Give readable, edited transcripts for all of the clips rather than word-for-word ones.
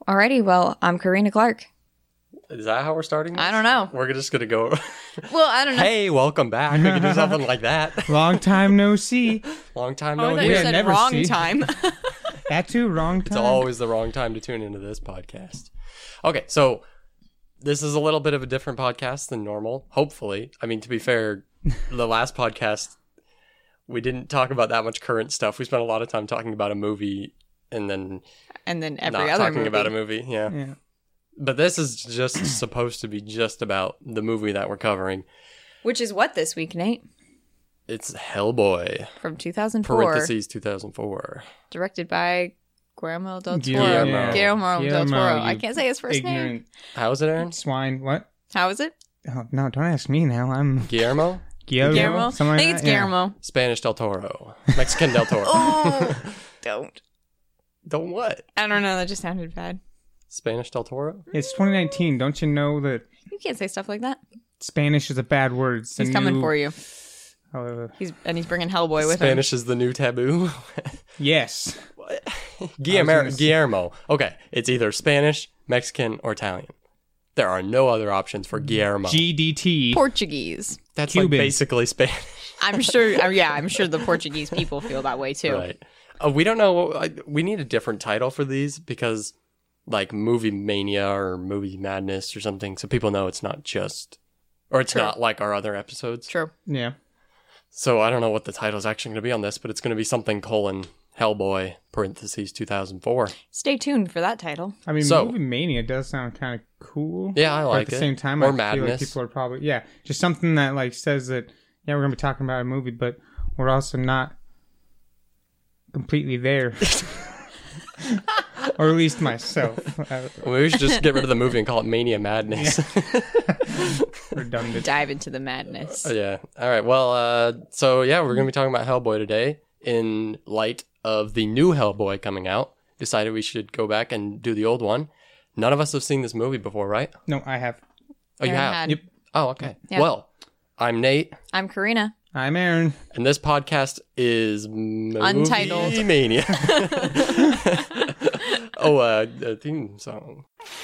Alrighty, well, I'm Karina Clark. Is that how we're starting this? I don't know. We're just going to go... Well, I don't know. Hey, welcome back. We can do something like that. Long time no see. Long time Oh, I no thought hear. you Yeah, said never wrong see. time. That too, wrong It's time. always the wrong time to tune into this podcast. Okay, so this is a little bit of a different podcast than normal, hopefully. I mean, to be fair, the last podcast, we didn't talk about that much current stuff. We spent a lot of time talking about a movie and then And then every not other talking movie. about a movie. Yeah. Yeah. But this is just supposed to be just about the movie that we're covering. Which is what this week, Nate? It's Hellboy, From 2004. parentheses 2004. Directed by Guillermo del Toro. Guillermo. Guillermo del Guillermo, Toro. you I can't say his first name. Ignorant How is it, Aaron? swine. What? How is it? Oh, no, don't ask me now. I'm Guillermo? Guillermo. Guillermo? Something I like think it's that? Yeah. Guillermo. Spanish del Toro. Mexican del Toro. Oh, don't. Don't what? I don't know. That just sounded bad. Spanish del Toro? It's 2019. Don't you know that You can't say stuff like that. Spanish is a bad word? It's He's coming for you. He's bringing Hellboy with him. Spanish is the new taboo. Yes. Guillermo. Okay, it's either Spanish, Mexican, or Italian. There are no other options for Guillermo. GDT. Portuguese. That's Cuban. like basically Spanish. I'm sure. I'm sure the Portuguese people feel that way too. Right. We don't know. We need a different title for these because, like, Movie Mania or Movie Madness or something, so people know it's not just, or it's True. not like our other episodes. True. Yeah. So I don't know what the title is actually going to be on this, but it's going to be something : Hellboy parentheses 2004. Stay tuned for that title. I mean, So- Movie Mania does sound kind of cool. Yeah, I But like at the it. same time, Or I feel Madness. like people are probably just something that like says that we're gonna be talking about a movie, but we're also not completely there, or at least myself. Well, we should just get rid of the movie and call it Mania Madness. Redundant. Dive into the madness. Yeah. All right. Well, so yeah, we're going to be talking about Hellboy today in light of the new Hellboy coming out. Decided we should go back and do the old one. None of us have seen this movie before, right? No, I have. Oh, you Aaron have? had. Yep. Oh, okay. Yeah. Well, I'm Nate, I'm Karina. I'm Aaron. and this podcast is Movie Untitled. Mania. A theme song.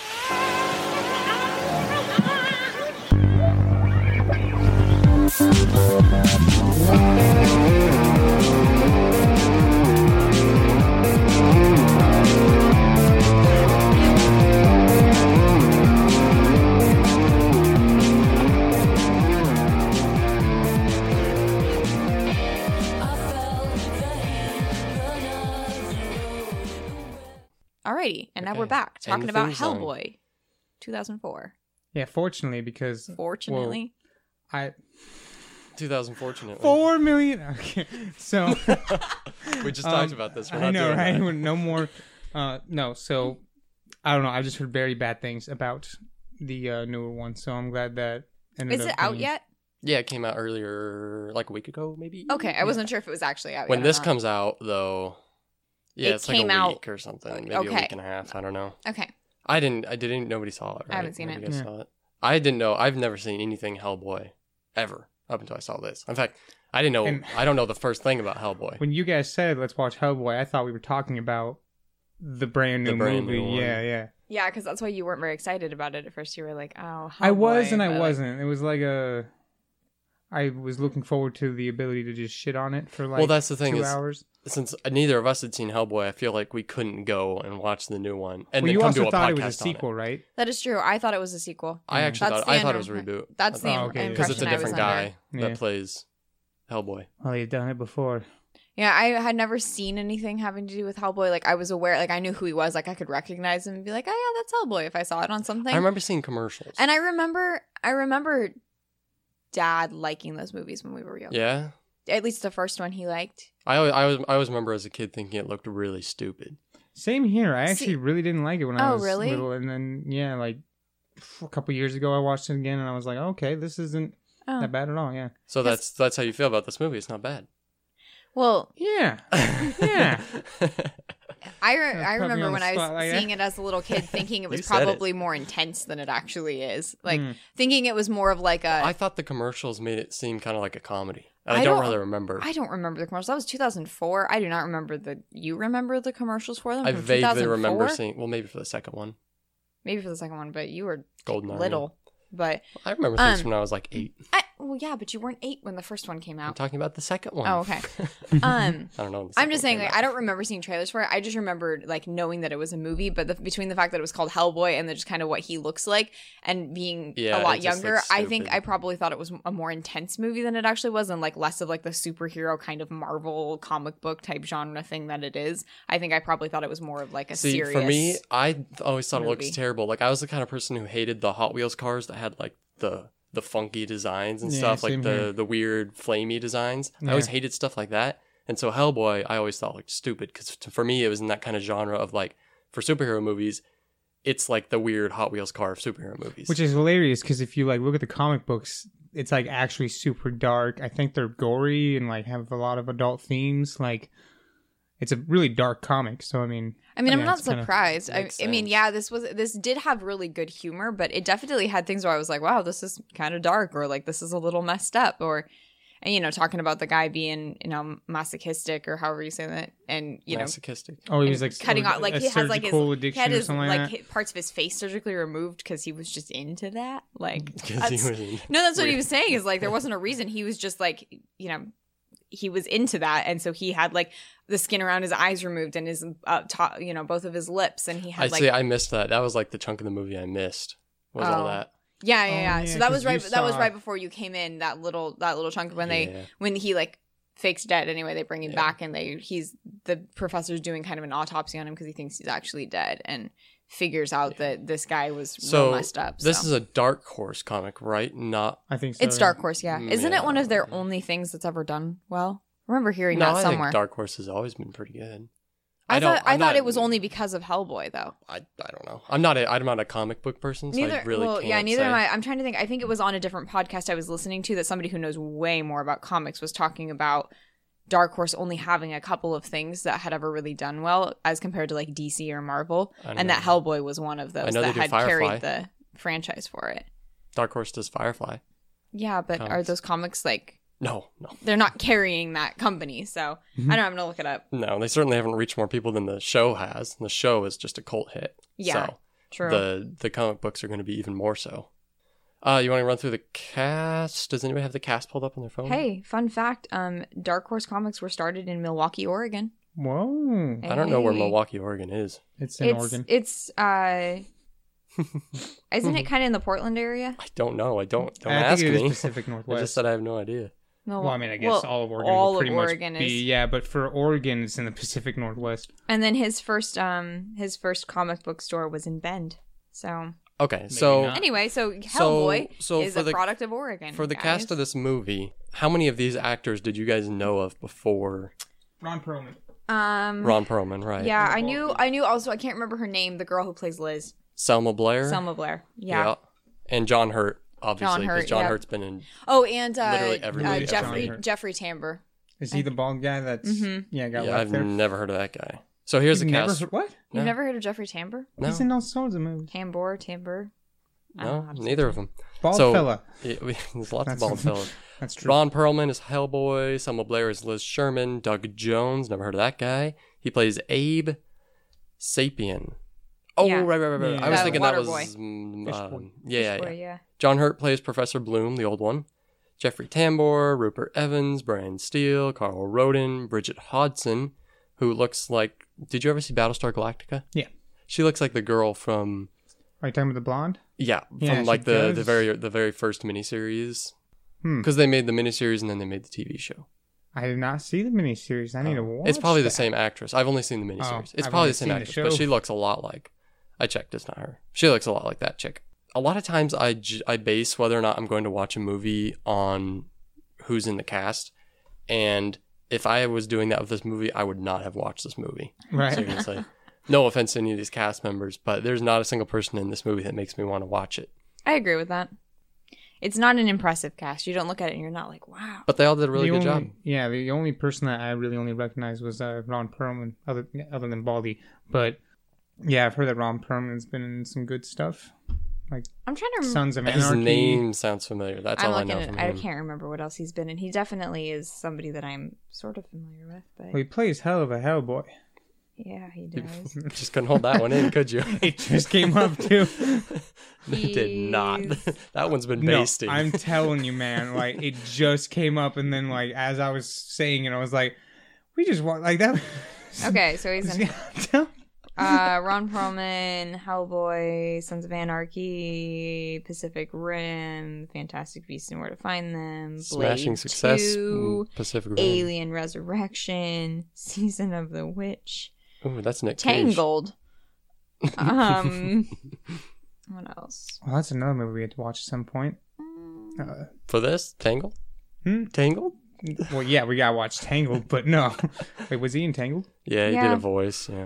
Alrighty, and now Okay. we're back And talking the about theme song. Hellboy, 2004. Yeah, fortunately, because Fortunately, I 2000, fortunately. 4 million. Okay, so We just talked about this. We're I not know, doing right? that. No more. No, so I don't know. I've just heard very bad things about the newer one, so I'm glad that. ended is it up out being- yet? Yeah, it came out earlier, like a week ago, maybe. Okay, I wasn't sure if it was actually out When yet. or this not. comes out, though, yeah, It it's like came a out- week or something, maybe okay. a week and a half. I don't know. Okay, I didn't. Nobody saw it. Right? I haven't seen Maybe it. you guys Yeah. saw it. I didn't know. I've never seen anything Hellboy ever up until I saw this. In fact, I didn't know. And- I don't know the first thing about Hellboy. When you guys said let's watch Hellboy, I thought we were talking about the brand new The brand movie. new one. Yeah. yeah, because that's why you weren't very excited about it at first. You were like, "Oh, I was Hellboy," and I but, like, wasn't. It was like I was looking forward to the ability to just shit on it for like Well, that's the thing 2 is, hours. since neither of us had seen Hellboy, I feel like we couldn't go and watch the new one and Well, then you come to also a thought it podcast was a sequel, right? That is true. I thought it was a sequel. on it. I actually That's thought the it was a reboot. That's the Oh, okay. Because it's a impression I was different under. guy Yeah. that plays Hellboy. Well, they've done it before. Yeah, I had never seen anything having to do with Hellboy. Like, I was aware, like, I knew who he was. Like, I could recognize him and be like, oh, yeah, that's Hellboy if I saw it on something. I remember seeing commercials. And I remember Dad liking those movies when we were young. Yeah, At least the first one he liked. I always remember as a kid thinking it looked really stupid. Same here. I actually See- really didn't like it when I Oh, was really? little, and then like a couple years ago, I watched it again, and I was like, okay, this isn't Oh. that bad at all. Yeah. So that's how you feel about this movie. It's not bad. Well, Yeah. Yeah. I put me remember on when the I was spot like seeing that. it as a little kid, thinking it was You said it. probably more intense than it actually is. Like Mm. thinking it was more of like a. I thought the commercials made it seem kind of like a comedy. And I don't really remember. I don't remember the commercials. That was 2004. I do not remember You remember the commercials for them? I from vaguely 2004? remember seeing. Well, maybe for the second one. Maybe for the second one, but you were GoldenEye. little. But I remember things from when I was like 8. well, yeah, but you weren't 8 when the first one came I'm out. talking about the second one. Oh, okay. I don't know. I'm just saying, like, I don't remember seeing trailers for it. I just remember, like, knowing that it was a movie, but between the fact that it was called Hellboy and then just kind of what he looks like and being a lot it just younger, looks I think stupid. I probably thought it was a more intense movie than it actually was and, like, less of, like, the superhero kind of Marvel comic book type genre thing that it is. I think I probably thought it was more of, like, a serious... for me, I always thought it movie. looks terrible. Like, I was the kind of person who hated the Hot Wheels cars that had, like, the funky designs and Yeah, stuff, like same here. the weird flamey designs. I always hated stuff like that. And so Hellboy, I always thought looked stupid because for me, it was in that kind of genre of like, for superhero movies, it's like the weird Hot Wheels car of superhero movies. Which is hilarious because if you like look at the comic books, it's like actually super dark. I think they're gory and like have a lot of adult themes. Like it's a really dark comic. So I mean, I'm yeah, not it's kinda- surprised. I makes mean, sense. yeah, this did have really good humor, but it definitely had things where I was like, wow, this is kind of dark, or like this is a little messed up, or and talking about the guy being masochistic or however you say that, and masochistic. Oh, he and was like cutting out like a he has like surgical he addiction had or his something like like that. parts of his face surgically removed because he was just into that. Like Because he that's- was in no, that's what he weird- was saying is like there wasn't a reason. He was just like he was into that, and so he had like the skin around his eyes removed and his top, both of his lips, and he had like I missed that. That was like the chunk of the movie I missed. Was all Oh. that? yeah. yeah, So that was 'cause right. you That was saw- right before you came in. That little chunk when Yeah. when he like fakes dead. Anyway, they bring him Yeah. back, and the professor's doing kind of an autopsy on him because he thinks he's actually dead, and figures out that this guy was So real messed up. this so. is a Dark Horse comic, right? Not. I think so. It's Dark Horse, yeah. Isn't it one of their Yeah. only things that's ever done well? I remember hearing No, that I somewhere. think Dark Horse has always been pretty good. I don't- thought I'm not- it was only because of Hellboy, though. I don't know. I'm not a comic book person, so I really can't neither say. am I. I'm trying to think. I think it was on a different podcast I was listening to that somebody who knows way more about comics was talking about Dark Horse only having a couple of things that had ever really done well as compared to like DC or Marvel, I and that know. Hellboy was one of I those know that they do had Firefly. carried the franchise for it. Dark Horse does Firefly. Yeah, but are Comics. those comics like No. they're not carrying that company? So I don't know. I'm gonna look it up. No, they certainly haven't reached more people than the show has. The show is just a cult hit. Yeah, So true. the comic books are going to be even more so. You want to run through the cast? Does anybody have the cast pulled up on their phone? Hey, fun fact: Dark Horse Comics were started in Milwaukee, Oregon. Whoa, I don't know where Hey. Milwaukee, Oregon is. it's in Oregon. It's isn't it kind of in the Portland area? I don't know. Don't I ask think it is me. Pacific I Northwest. just said I have no idea. Well, I mean, I guess all of Oregon all would of pretty Oregon much be, is- yeah, but for Oregon, it's in the Pacific Northwest. And then his first comic book store was in Bend. So Okay, so not. anyway, so Hellboy so is for a the- product of Oregon. for the guys. cast of this movie, how many of these actors did you guys know of before Ron Perlman. Ron Perlman? Right? Yeah, I knew also I can't remember her name, the girl who plays Liz. Selma Blair. Selma Blair. Yeah. And John Hurt, obviously, because Hurt, John yeah. Hurt's been in. Oh, and Literally every movie Jeffrey ever. Jeffrey Tambor. Is he the bald guy that's got Yeah, left I've there? never heard of that guy. So here's You've the never cast. heard, what? You've No. never heard of Jeffrey Tambor? No, He's in all sorts of movies. Tambor. I don't know no, how to say neither of them. Bald So- fella. There's lots of That's- bald fellas. That's true. Ron Perlman is Hellboy. Selma Blair is Liz Sherman. Doug Jones, never heard of that guy. He plays Abe Sapien. Oh, Yeah. right. Yeah. I was The thinking that water was boy. Fish boy. yeah. Yeah. John Hurt plays Professor Bloom, the old one. Jeffrey Tambor, Rupert Evans, Brian Steele, Carl Roden, Bridget Hodson, who looks like. Did you ever see Battlestar Galactica? Yeah. She looks like the girl from. Are you talking about the blonde? Yeah, Yeah, from like she the does. very first miniseries. Hmm. Because they made the miniseries and then they made the TV show. I did not see the miniseries. I need to watch It's probably the that. same actress. I've only seen the miniseries. It's I've probably only the same seen the actress, but show. she looks a lot like. I checked, it's not her. She looks a lot like that chick. A lot of times I base whether or not I'm going to watch a movie on who's in the cast. And if I was doing that with this movie, I would not have watched this movie. Right. Seriously. No offense to any of these cast members, but there's not a single person in this movie that makes me want to watch it. I agree with that. It's not an impressive cast. You don't look at it and you're not like, wow. But they all did a really The good only- job. Yeah, the only person that I really only recognized was Ron Perlman, other than Baldy. But yeah, I've heard that Ron Perlman's been in some good stuff. like I'm trying to remember. Sons of His Anarchy. name sounds familiar. That's I'm all I looking know at. from I him. can't remember what else he's been in. He definitely is somebody that I'm sort of familiar with. But Well, he plays hell of a Hellboy. yeah, he does. Just couldn't hold that one in, could you? It just came up too. It did not. He's- That one's been No, basting. I'm telling you, man. Like it just came up, and then like as I was saying it, I was like, "We just want like that." Okay, so he's in Tell- Ron Perlman, Hellboy, Sons of Anarchy, Pacific Rim, Fantastic Beasts and Where to Find Them, Blade Smashing Success, 2, Pacific Rim. Alien Resurrection, Season of the Witch, Ooh, that's Nick Cage. Tangled. What else? Well, that's another movie we had to watch at some point. For this? Tangled? Hmm? Tangled? Well, yeah, we gotta watch Tangled, but no. Wait, was he in Tangled? Yeah, he did Yeah. a voice, yeah.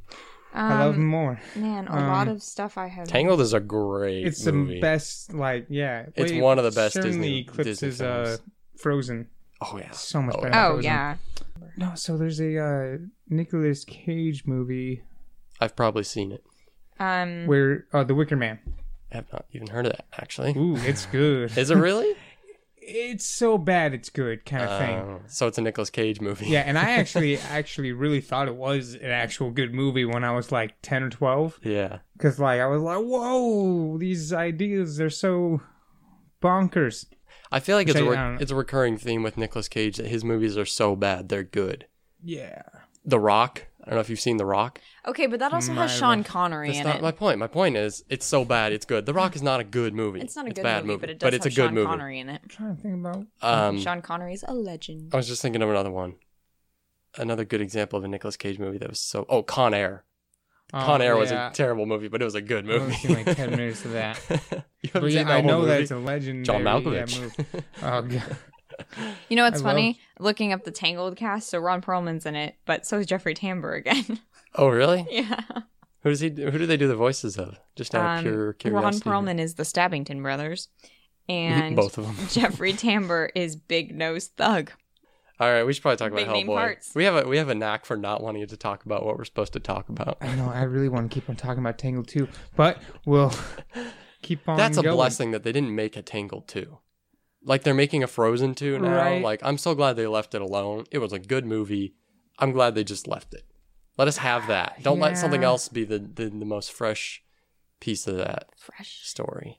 I love him more. Man, a lot of stuff I have. Tangled is a great It's movie. the best, like, yeah. It's Well, one of the best certainly Disney eclipses films. Frozen. Oh, yeah. So much Oh, better. than Oh Frozen. yeah. No, so there's a Nicolas Cage movie I've probably seen it. where The Wicker Man. I have not even heard of that, actually. Ooh, it's good. Is it really? It's so bad it's good kind of thing. So it's a Nicolas Cage movie. Yeah, and I actually really thought it was an actual good movie when I was like 10 or 12. Yeah. Because like I was like, whoa, these ideas are so bonkers. I feel like Which it's I don't know. it's a recurring theme with Nicolas Cage that his movies are so bad, they're good. Yeah. The Rock. I don't know if you've seen The Rock. Okay, but that also has My Sean rough- Connery That's in not it. my point. My point is, it's so bad, it's good. The Rock is not a good movie. It's not a good bad movie, but it does it's have a good Sean movie. Connery in it. I'm trying to think about. Sean Connery's a legend. I was just thinking of another one. Another good example of a Nicolas Cage movie that was so... Oh, Con Air. Con Air was a terrible movie, but it was a good I've only movie. seen like 10 minutes of that. You But haven't yeah, seen that I whole know movie? that it's a legendary John Malkovich. movie. Oh, God. You know what's I funny? Looking up the Tangled cast, so Ron Perlman's in it, but so is Jeffrey Tambor again. Oh, really? Yeah. Who do they do the voices of? Just out of pure Ron curiosity. Perlman is the Stabbington brothers, and Both of them. Jeffrey Tambor is Big Nose Thug. All right, we should probably talk about Big name Hellboy. parts. We have a knack for not wanting to talk about what we're supposed to talk about. I know, I really want to keep on talking about Tangled too, but we'll keep on That's a going. blessing that they didn't make a Tangled 2. Like they're making a Frozen 2 now. Right. Like I'm so glad they left it alone. It was a good movie. I'm glad they just left it. Let us have that. Don't let something Yeah. else be the most fresh piece of that Fresh. story.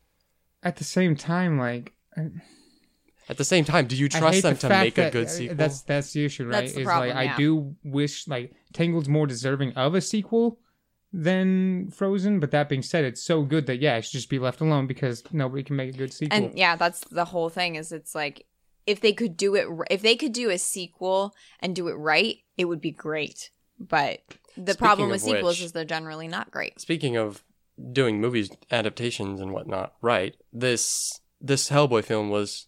At the same time, like... At the same time, do you I trust hate them the to fact make a that- good sequel? That's the issue, right? That's the Is problem, like yeah. I do wish like Tangled's more deserving of a sequel than Frozen, but that being said, it's so good that yeah, it should just be left alone because nobody can make a good sequel. And yeah, that's the whole thing. Is it's like if they could do it, if they could do a sequel and do it right, it would be great. But the Speaking problem with of sequels which- is they're generally not great. Speaking of doing movies adaptations and whatnot, right? This Hellboy film was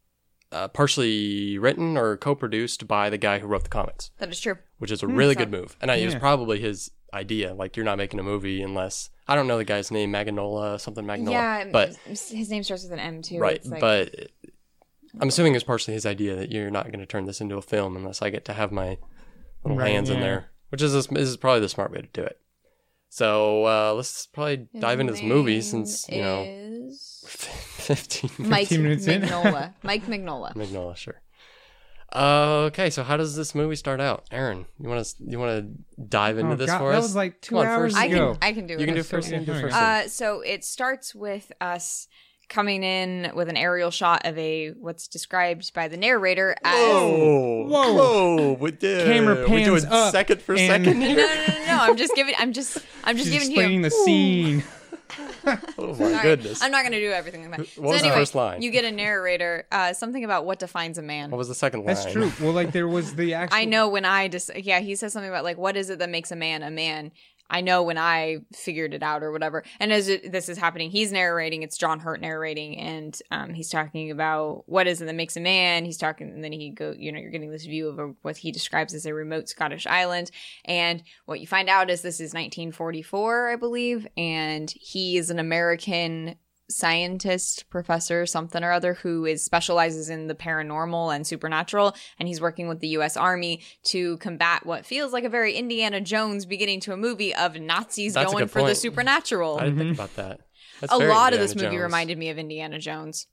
partially written or co-produced by the guy who wrote the comics, That is true. which is a really so- good move. And it was Yeah. probably his idea. Like, you're not making a movie unless I don't know the guy's name, something Magnola. Yeah, but his name starts with an M too. right, It's like, but I'm assuming it's partially his idea that you're not going to turn this into a film unless I get to have my little Right, hands in yeah. there, which is probably the smart way to do it. So let's probably dive into this movie since, you know, is 15 Mike 15 minutes in. Mignola. Mike Mignola. Magnola, sure. Okay, so how does this movie start out? Aaron, you want to dive into Oh, this God, for that us? was like 2 Come on, hours first. ago. I can do it. You can do That's so first. You can do good. first. So it starts with us coming in with an aerial shot of what's described by the narrator as Whoa! Whoa. Whoa! Camera we pans doing up second for and- second no, here. no. I'm just She's giving explaining you. the scene. Oh my All right, goodness! I'm not gonna do everything like that. What was so the anyway, first line? you get a narrator, something about what defines a man. What was the second line? That's true. Well, like there was the actual. I know when I just he says something about like what is it that makes a man a man. I know when I figured it out or whatever. And as this is happening, he's narrating. It's John Hurt narrating, and he's talking about what is it that makes a man. He's talking, and then you're getting this view of what he describes as a remote Scottish island. And what you find out is this is 1944, I believe, and he is an American scientist, professor, something or other, who specializes in the paranormal and supernatural, and he's working with the U.S. Army to combat what feels like a very Indiana Jones beginning to a movie of Nazis That's a going good for the point. supernatural. I didn't think about that. That's A very lot of Indiana this movie Jones. reminded me of Indiana Jones.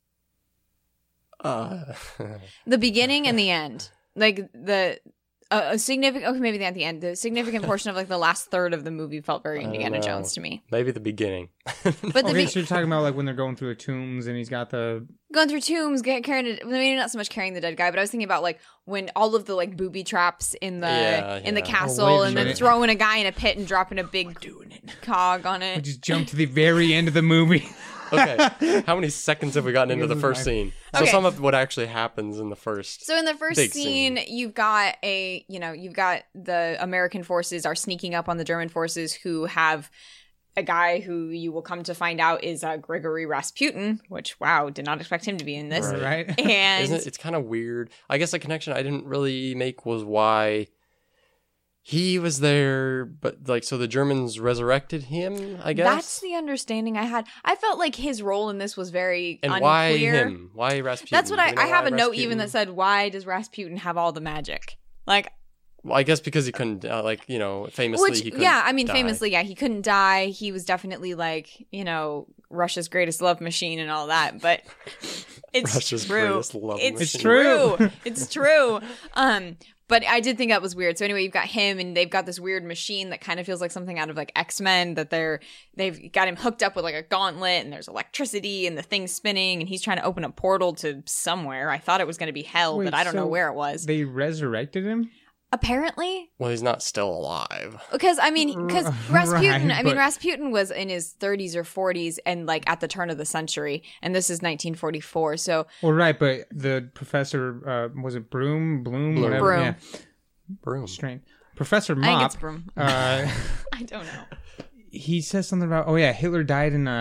Uh, The beginning and the end. Like a significant, okay, maybe at the end. The significant portion of like the last third of the movie felt very I don't Indiana know. Jones to me. maybe the beginning. But Okay, so you're talking about like when they're going through the tombs and he's got the going through tombs, carrying maybe not so much carrying the dead guy, but I was thinking about like when all of the like booby traps in the Yeah. castle, Oh, wait a and then minute. throwing a guy in a pit and dropping a big cog on we it. just jump to the very end of the movie. Okay, how many seconds have we gotten into the This is first my- scene? So Okay. some of what actually happens in the first. So in the first Big scene, scene. you've got the American forces are sneaking up on the German forces who have a guy who you will come to find out is Grigory Rasputin, which, wow, did not expect him to be in this. Right. Right? And Isn't it? It's kind of weird. I guess a connection I didn't really make was why he was there, but like, so the Germans resurrected him, I guess? that's the understanding I had. I felt like his role in this was very And unclear. why him? Why Rasputin? That's what Do I we know have why a note even Rasputin? that said, why does Rasputin have all the magic? Like, Well, I guess because he couldn't, famously he couldn't die. famously, yeah, he couldn't die. He was definitely like, Russia's greatest love machine and all that, but it's Russia's true. greatest love It's machine. true. It's true. But I did think that was weird. So anyway, you've got him, and they've got this weird machine that kind of feels like something out of like X-Men. That they've got him hooked up with like a gauntlet, and there's electricity, and the thing's spinning, and he's trying to open a portal to somewhere. I thought it was going to be hell, Wait, but I don't know so where it was. They resurrected him? Apparently, Well, he's not still alive. because Rasputin, Right, I mean, but- Rasputin was in his 30s or 40s, and like at the turn of the century, and this is 1944. So Well, right, but the professor, was it Bloom, whatever? Broom. Yeah, Broom. strange. Professor I think Mop, it's Broom. uh, I don't know. he says something about, Hitler died in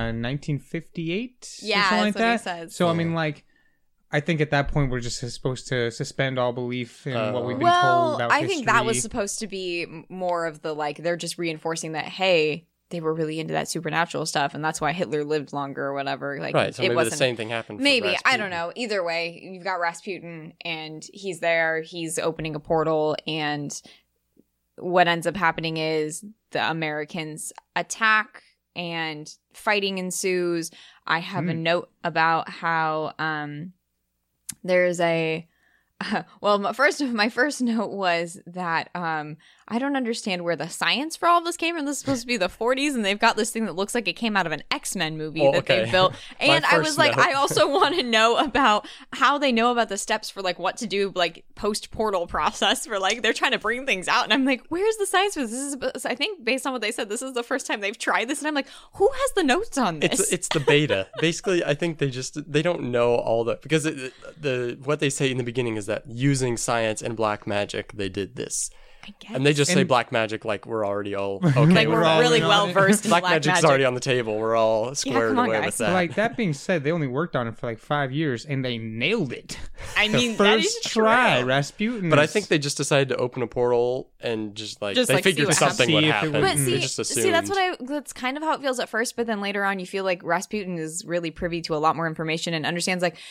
1958? Yeah, or something like that's what he that. says. So, I mean, like, I think at that point we're just supposed to suspend all belief in what we've been told Well, about I history. think that was supposed to be more of the like they're just reinforcing that hey, they were really into that supernatural stuff, and that's why Hitler lived longer or whatever. Like, Right, so it maybe wasn't the same thing happened for maybe I Rasputin. don't know. Either way, you've got Rasputin, and he's there. He's opening a portal, and what ends up happening is the Americans attack, and fighting ensues. I have a note about how there's a my first note was that I don't understand where the science for all this came from. This is supposed to be the 40s, and they've got this thing that looks like it came out of an X-Men movie Well, that okay. they've built. And I was first like, note. I also want to know about how they know about the steps for like what to do, like post-portal process for like they're trying to bring things out. And I'm like, where's the science for this? This is, I think based on what they said, this is the first time they've tried this. And I'm like, who has the notes on this? It's the beta. Basically, I think they don't know all the because what they say in the beginning is that using science and black magic they did this, I guess. and they just say And- black magic like we're already all okay. like we're we're all really in on well it. versed in black black magic's magic. already on the table. We're all squared come on, away guys. with But, that. like, that being said, they only worked on it for like 5 years, and they nailed it. I mean, The that is first try, true. Rasputin. But I is- think they just decided to open a portal and just Just, they like, see figured what something happens. would See if it happen. would- But they see, just assumed. see, that's kind of how it feels at first. But then later on, you feel like Rasputin is really privy to a lot more information and understands, like,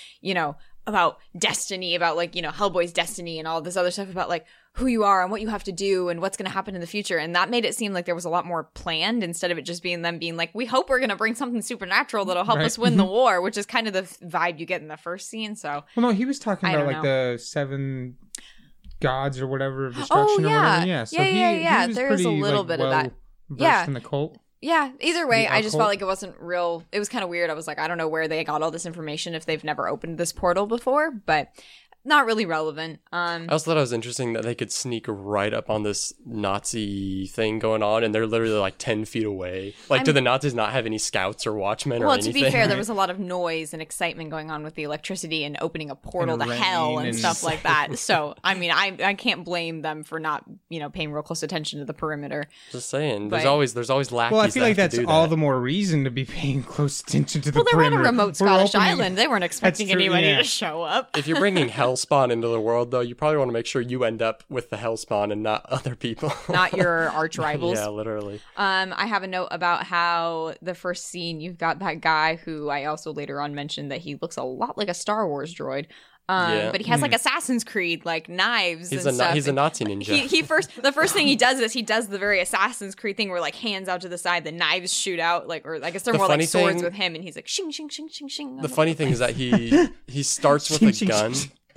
about destiny, about like, Hellboy's destiny and all this other stuff about like who you are and what you have to do and what's going to happen in the future. And that made it seem like there was a lot more planned instead of it just being them being like, we hope we're going to bring something supernatural that'll help Right. us win the war, which is kind of the vibe you get in the first scene. So, Well, no, he was talking I about don't like know. the 7 gods or whatever of destruction or yeah. whatever. Yeah, so Yeah. he was There's a pretty, little like, bit of that. versed Yeah. in the cult. yeah, either way, The I just occult? felt like it wasn't real. It was kind of weird. I was like, I don't know where they got all this information if they've never opened this portal before, but not really relevant. I also thought it was interesting that they could sneak right up on this Nazi thing going on, and they're literally like 10 feet away. Like, do the Nazis not have any scouts or watchmen or Well, anything? to be fair, there was a lot of noise and excitement going on with the electricity and opening a portal And to hell rain and and- stuff like that. So, I mean, I can't blame them for not, paying real close attention to the perimeter. Just saying, But- there's always lackeys. Well, I feel that like have to that's do all that. the more reason to be paying close attention to the Well, they're on a perimeter. remote We're Scottish opening- island. They weren't expecting true, anybody yeah. to show up. If you're bringing Hellspawn into the world, though, you probably want to make sure you end up with the Hellspawn and not other people. Not your arch rivals. Yeah, literally. I have a note about how the first scene you've got that guy who I also later on mentioned that he looks a lot like a Star Wars droid. But he has like Assassin's Creed like knives and stuff. He's a Nazi ninja. The first thing he does is he does the very Assassin's Creed thing where like hands out to the side, the knives shoot out, like, or I guess they're more like swords with him, and he's like shing shing shing shing shing. The funny thing is that he starts with a gun.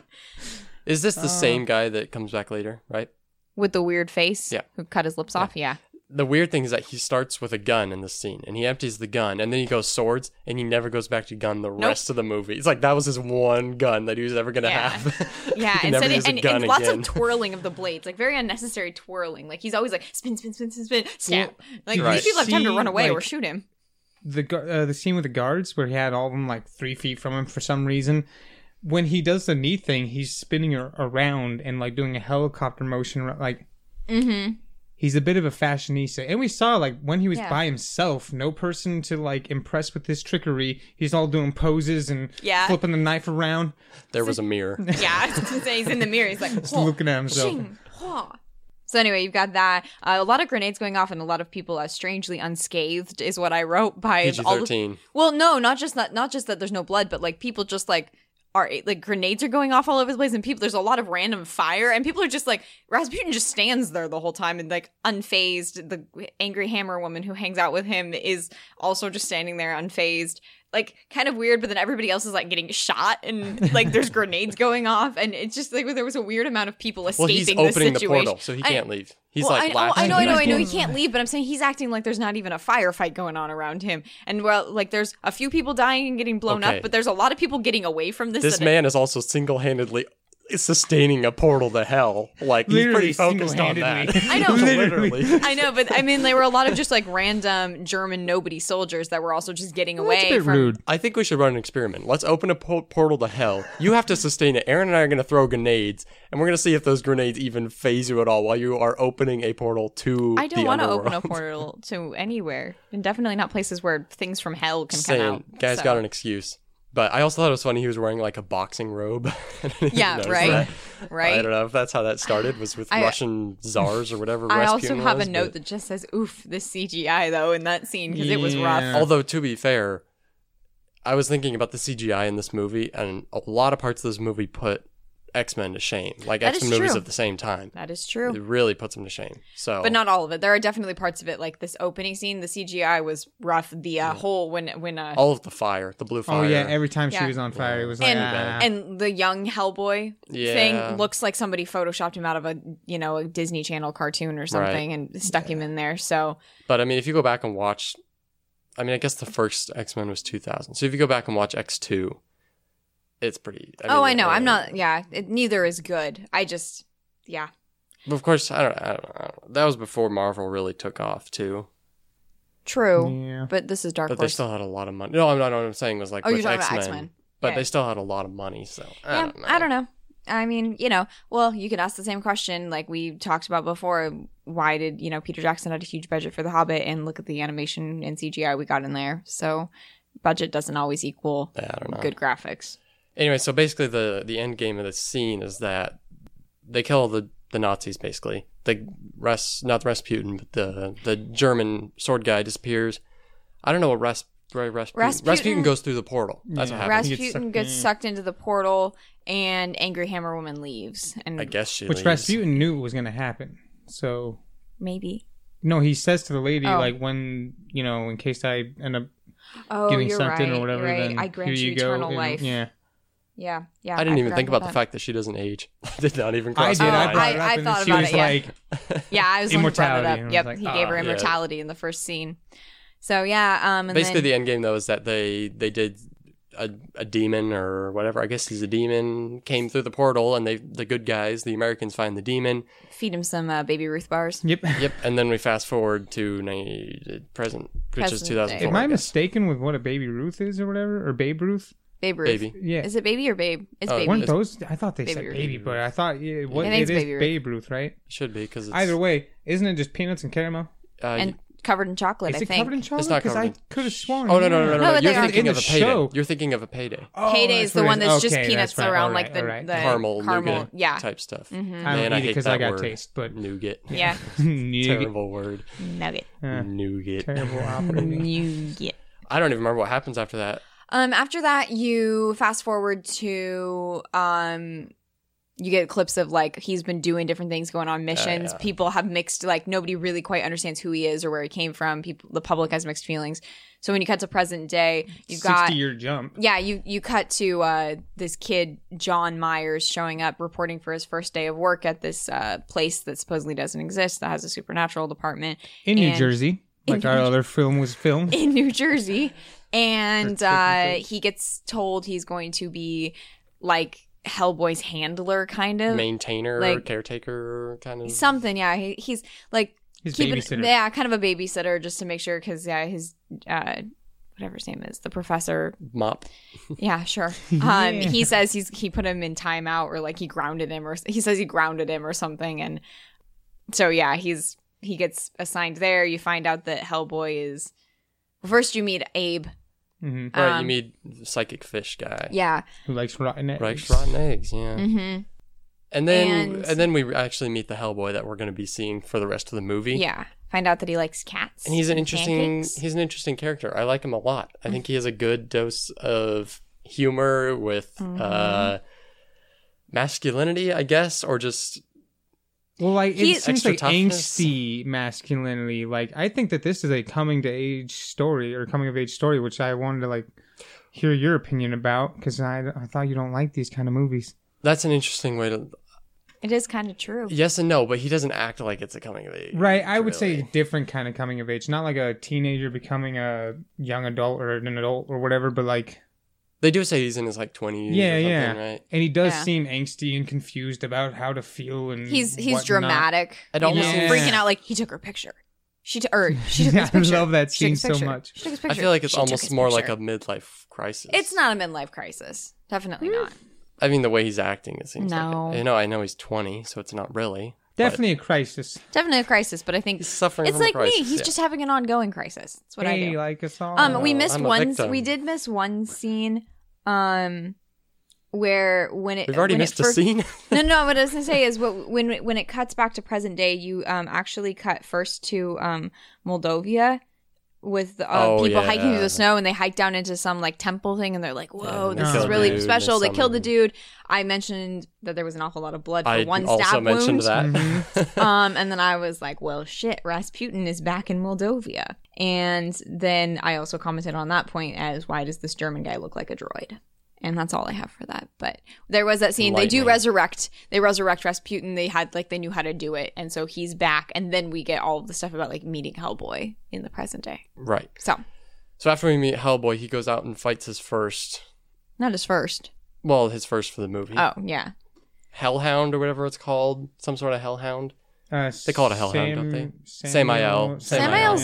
Is this the same guy that comes back later, right? With the weird face? Yeah. Who cut his lips off? Yeah. The weird thing is that he starts with a gun in the scene, and he empties the gun, and then he goes swords, and he never goes back to gun the rest of the movie. It's like that was his one gun that he was ever going to have. Yeah, He and, never so used a and gun lots again. of twirling of the blades, like very unnecessary twirling. Like he's always like spin, spin, spin, spin, spin, stab. Like Right. these people have time to run away like, or shoot him. The scene with the guards where he had all of them like 3 feet from him for some reason. When he does the knee thing, he's spinning around and like doing a helicopter motion, like. Mm-hmm. He's a bit of a fashionista. And we saw, like, when he was Yeah. by himself, no person to, like, impress with his trickery. He's all doing poses and flipping the knife around. There was a mirror. Yeah, I was going to say he's in the mirror. He's like, Just looking at himself. shing, hua. So anyway, you've got that. A lot of grenades going off and a lot of people strangely unscathed is what I wrote by PG-13. Well, no, not just that there's no blood, but like people just like are like grenades are going off all over the place and people there's a lot of random fire and people are just like Rasputin just stands there the whole time and like unfazed. The angry hammer woman who hangs out with him is also just standing there unfazed. Like kind of weird, but then everybody else is like getting shot and like there's grenades going off and it's just like there was a weird amount of people escaping Well, he's the opening the situation. portal, so he can't leave. He's Well, like I laughing. know he can't leave, but I'm saying he's acting like there's not even a firefight going on around him. And well, like there's a few people dying and getting blown Okay. up, but there's a lot of people getting away from this. This man is also single-handedly sustaining a portal to hell. Like, Literally he's pretty focused on that. single-handedly. I know. Literally. I know, but I mean, there were a lot of just like random German nobody soldiers that were also just getting away That's a bit from. rude. I think we should run an experiment. Let's open a portal to hell. You have to sustain it. Aaron and I are going to throw grenades, and we're going to see if those grenades even phase you at all while you are opening a portal to I don't the want to underworld. open a portal to anywhere, and definitely not places where things from hell can come Saying, out. guy's so. got an excuse. But I also thought it was funny he was wearing like a boxing robe. I didn't even Yeah, notice right? that. Right. I don't know if that's how that started, was with Russian czars or whatever. I Rasputin also have was, a note but- that just says "oof" this CGI though in that scene because it was rough. Yeah. Although, to be fair, I was thinking about the CGI in this movie, and a lot of parts of this movie put X-Men to shame. Like That is X-Men movies true. at the same time. That is It true. really puts them to shame. So, But not all of it. There are definitely parts of it, like this opening scene. The CGI was rough. The whole when all of the fire, the blue fire. Oh, yeah. Every time she Yeah. was on fire, it was like, and the young Hellboy Yeah. thing looks like somebody photoshopped him out of a Disney Channel cartoon or something and stuck him in there. So But I mean, if you go back and watch, I mean, I guess the first X-Men was 2000. So if you go back and watch X2, it's pretty. I know. I'm not. Yeah, neither is good. I just. Yeah. But of course, I don't know. That was before Marvel really took off too. True. Yeah. But this is Dark But they Horse. still had a lot of money. No, I'm not. What I'm saying was like Oh, with you're talking about X-Men. X-Men. But Yeah. they still had a lot of money. So Yeah, I don't know. I mean, well, you could ask the same question like we talked about before. Why did, Peter Jackson had a huge budget for The Hobbit and look at the animation and CGI we got in there. So budget doesn't always equal Yeah, I don't know. good graphics. Anyway, so basically the end game of this scene is that they kill the Nazis, basically. Not Rasputin, but the German sword guy disappears. I don't know what Rasputin goes through the portal. That's what happens. Rasputin gets sucked into the portal and Angry Hammer Woman leaves. And I guess she Which leaves. Rasputin knew was going to happen. So, maybe. no, he says to the lady, Oh. like, when, in case I end up Oh, getting you're sucked right. in or whatever, you're right. then I grant here you you go. eternal and- life. Yeah. Yeah. I didn't even forgot think about the that. fact that she doesn't age. I did not even I cross did. my I mind. brought it up, I and thought she about was it, yeah. like, Yeah, I was the one who brought it Immortality, up. and I Yep, was he like, gave her yeah. immortality in the first scene. So yeah, and Basically, then, the end game though is that they did a demon or whatever. I guess he's a demon. Came through the portal, and the good guys, the Americans, find the demon. feed him some Baby Ruth bars. Yep. Yep, and then we fast forward to present, which is Present 2004. day. Am I guess. mistaken with what a Baby Ruth is or whatever? Or Babe Ruth? Babe Ruth. Baby. Yeah. Is it baby or babe? It's Oh, baby. Weren't those? I thought they Baby said Ruth. baby, but I thought I it think is it's Baby Ruth. Babe Ruth, right? Should be because it's Either way, isn't it just peanuts and caramel? And covered in chocolate, Is I it think. covered in chocolate? It's not Because covered I in- could have sworn. Oh no! No, but You're they are. thinking In of the a payday. show. You're thinking of a payday. Oh, Payday is the one that's just okay, peanuts that's right. around All like right, the, all right. the Caramel, caramel. nougat Yeah. type stuff. I Man, don't I eat it hate because that I got word. taste, but Nougat. Yeah. Terrible word. Nugget. Uh, Nougat. terrible operating. Nougat. I don't even remember what happens after that. After that, you fast forward to you get clips of like he's been doing different things, going on missions. Yeah. People have mixed, like nobody really quite understands who he is or where he came from. The public has mixed feelings. So when you cut to present day, you've got 60-year jump. Yeah, you cut to this kid, John Myers, showing up, reporting for his first day of work at this place that supposedly doesn't exist, that has a supernatural department. In New And- Jersey, like our other film was filmed. In New Jersey. And Particularly. he gets told he's going to be like Hellboy's handler, kind of. Maintainer, Like- caretaker, kind of. Something, yeah. He's like... His keeping- babysitter. Yeah, kind of a babysitter just to make sure, because, yeah, his... whatever his name is, the professor. Mop. Yeah, sure. Yeah. He says he put him in timeout, or like he grounded him, or he says he grounded him or something. And so yeah, he gets assigned there. You find out that Hellboy is. Well, first you meet Abe. Mhm. Right, you meet the psychic fish guy. Yeah. Who likes rotten eggs. Right, rotten eggs, yeah. Mm-hmm. And then And- and then we actually meet the Hellboy that we're going to be seeing for the rest of the movie. Yeah. Find out that he likes cats. And he's an pancakes. interesting character. I like him a lot. I think he has a good dose of humor with Mm-hmm. masculinity, I guess, or just Well, like, He- it seems Extra like toughness. angsty masculinity. Like, I think that this is a coming of age story, which I wanted to, like, hear your opinion about, because I thought you don't like these kind of movies. that's an interesting way to. It is kind of true. Yes and no, but he doesn't act like it's a coming of age. Right, I would say really. different kind of coming of age. Not like a teenager becoming a young adult or an adult or whatever, but like, They do say he's in his like 20s. yeah, or something, yeah. right? And he does Yeah. seem angsty and confused about how to feel and He's whatnot. dramatic. It you almost know, seems- freaking out like he took her picture. She took his Yeah, I picture. love that She took his scene so picture. much. She took his I picture. feel like it's She took almost his more like picture. a midlife crisis. It's not a midlife crisis. Definitely not. I mean, the way he's acting, it seems No. like it. I know he's 20, so it's not really. Definitely a crisis. Definitely a crisis, but I think He's suffering it's from a like crisis, me. He's yeah. just having an ongoing crisis. That's what I Hey, do. like us all. We missed I'm a one. victim. We did miss one scene. Where when it We've already when missed it a first, scene. No. What I was gonna say is when it cuts back to present day, you actually cut first to Moldova with people yeah. hiking through the snow, and they hike down into some like temple thing, and they're like, "Whoa, and they this kill is a really dude, special." they They killed the summon- dude. I mentioned that there was an awful lot of blood for I one also stab mentioned wound. that. And then I was like, well, shit, Rasputin is back in Moldova. And then I also commented on that point as, why does this German guy look like a droid? And that's all I have for that. But there was that scene. They do Lightning. resurrect Rasputin. They knew how to do it. And so he's back. And then we get all of the stuff about like meeting Hellboy in the present day. Right. So, So after we meet Hellboy, he goes out and fights his first not his first. for the movie. Oh, yeah. Hellhound or whatever it's called. Some sort of hellhound. They call it a hellhound, don't they? Samael. Samael. Samael's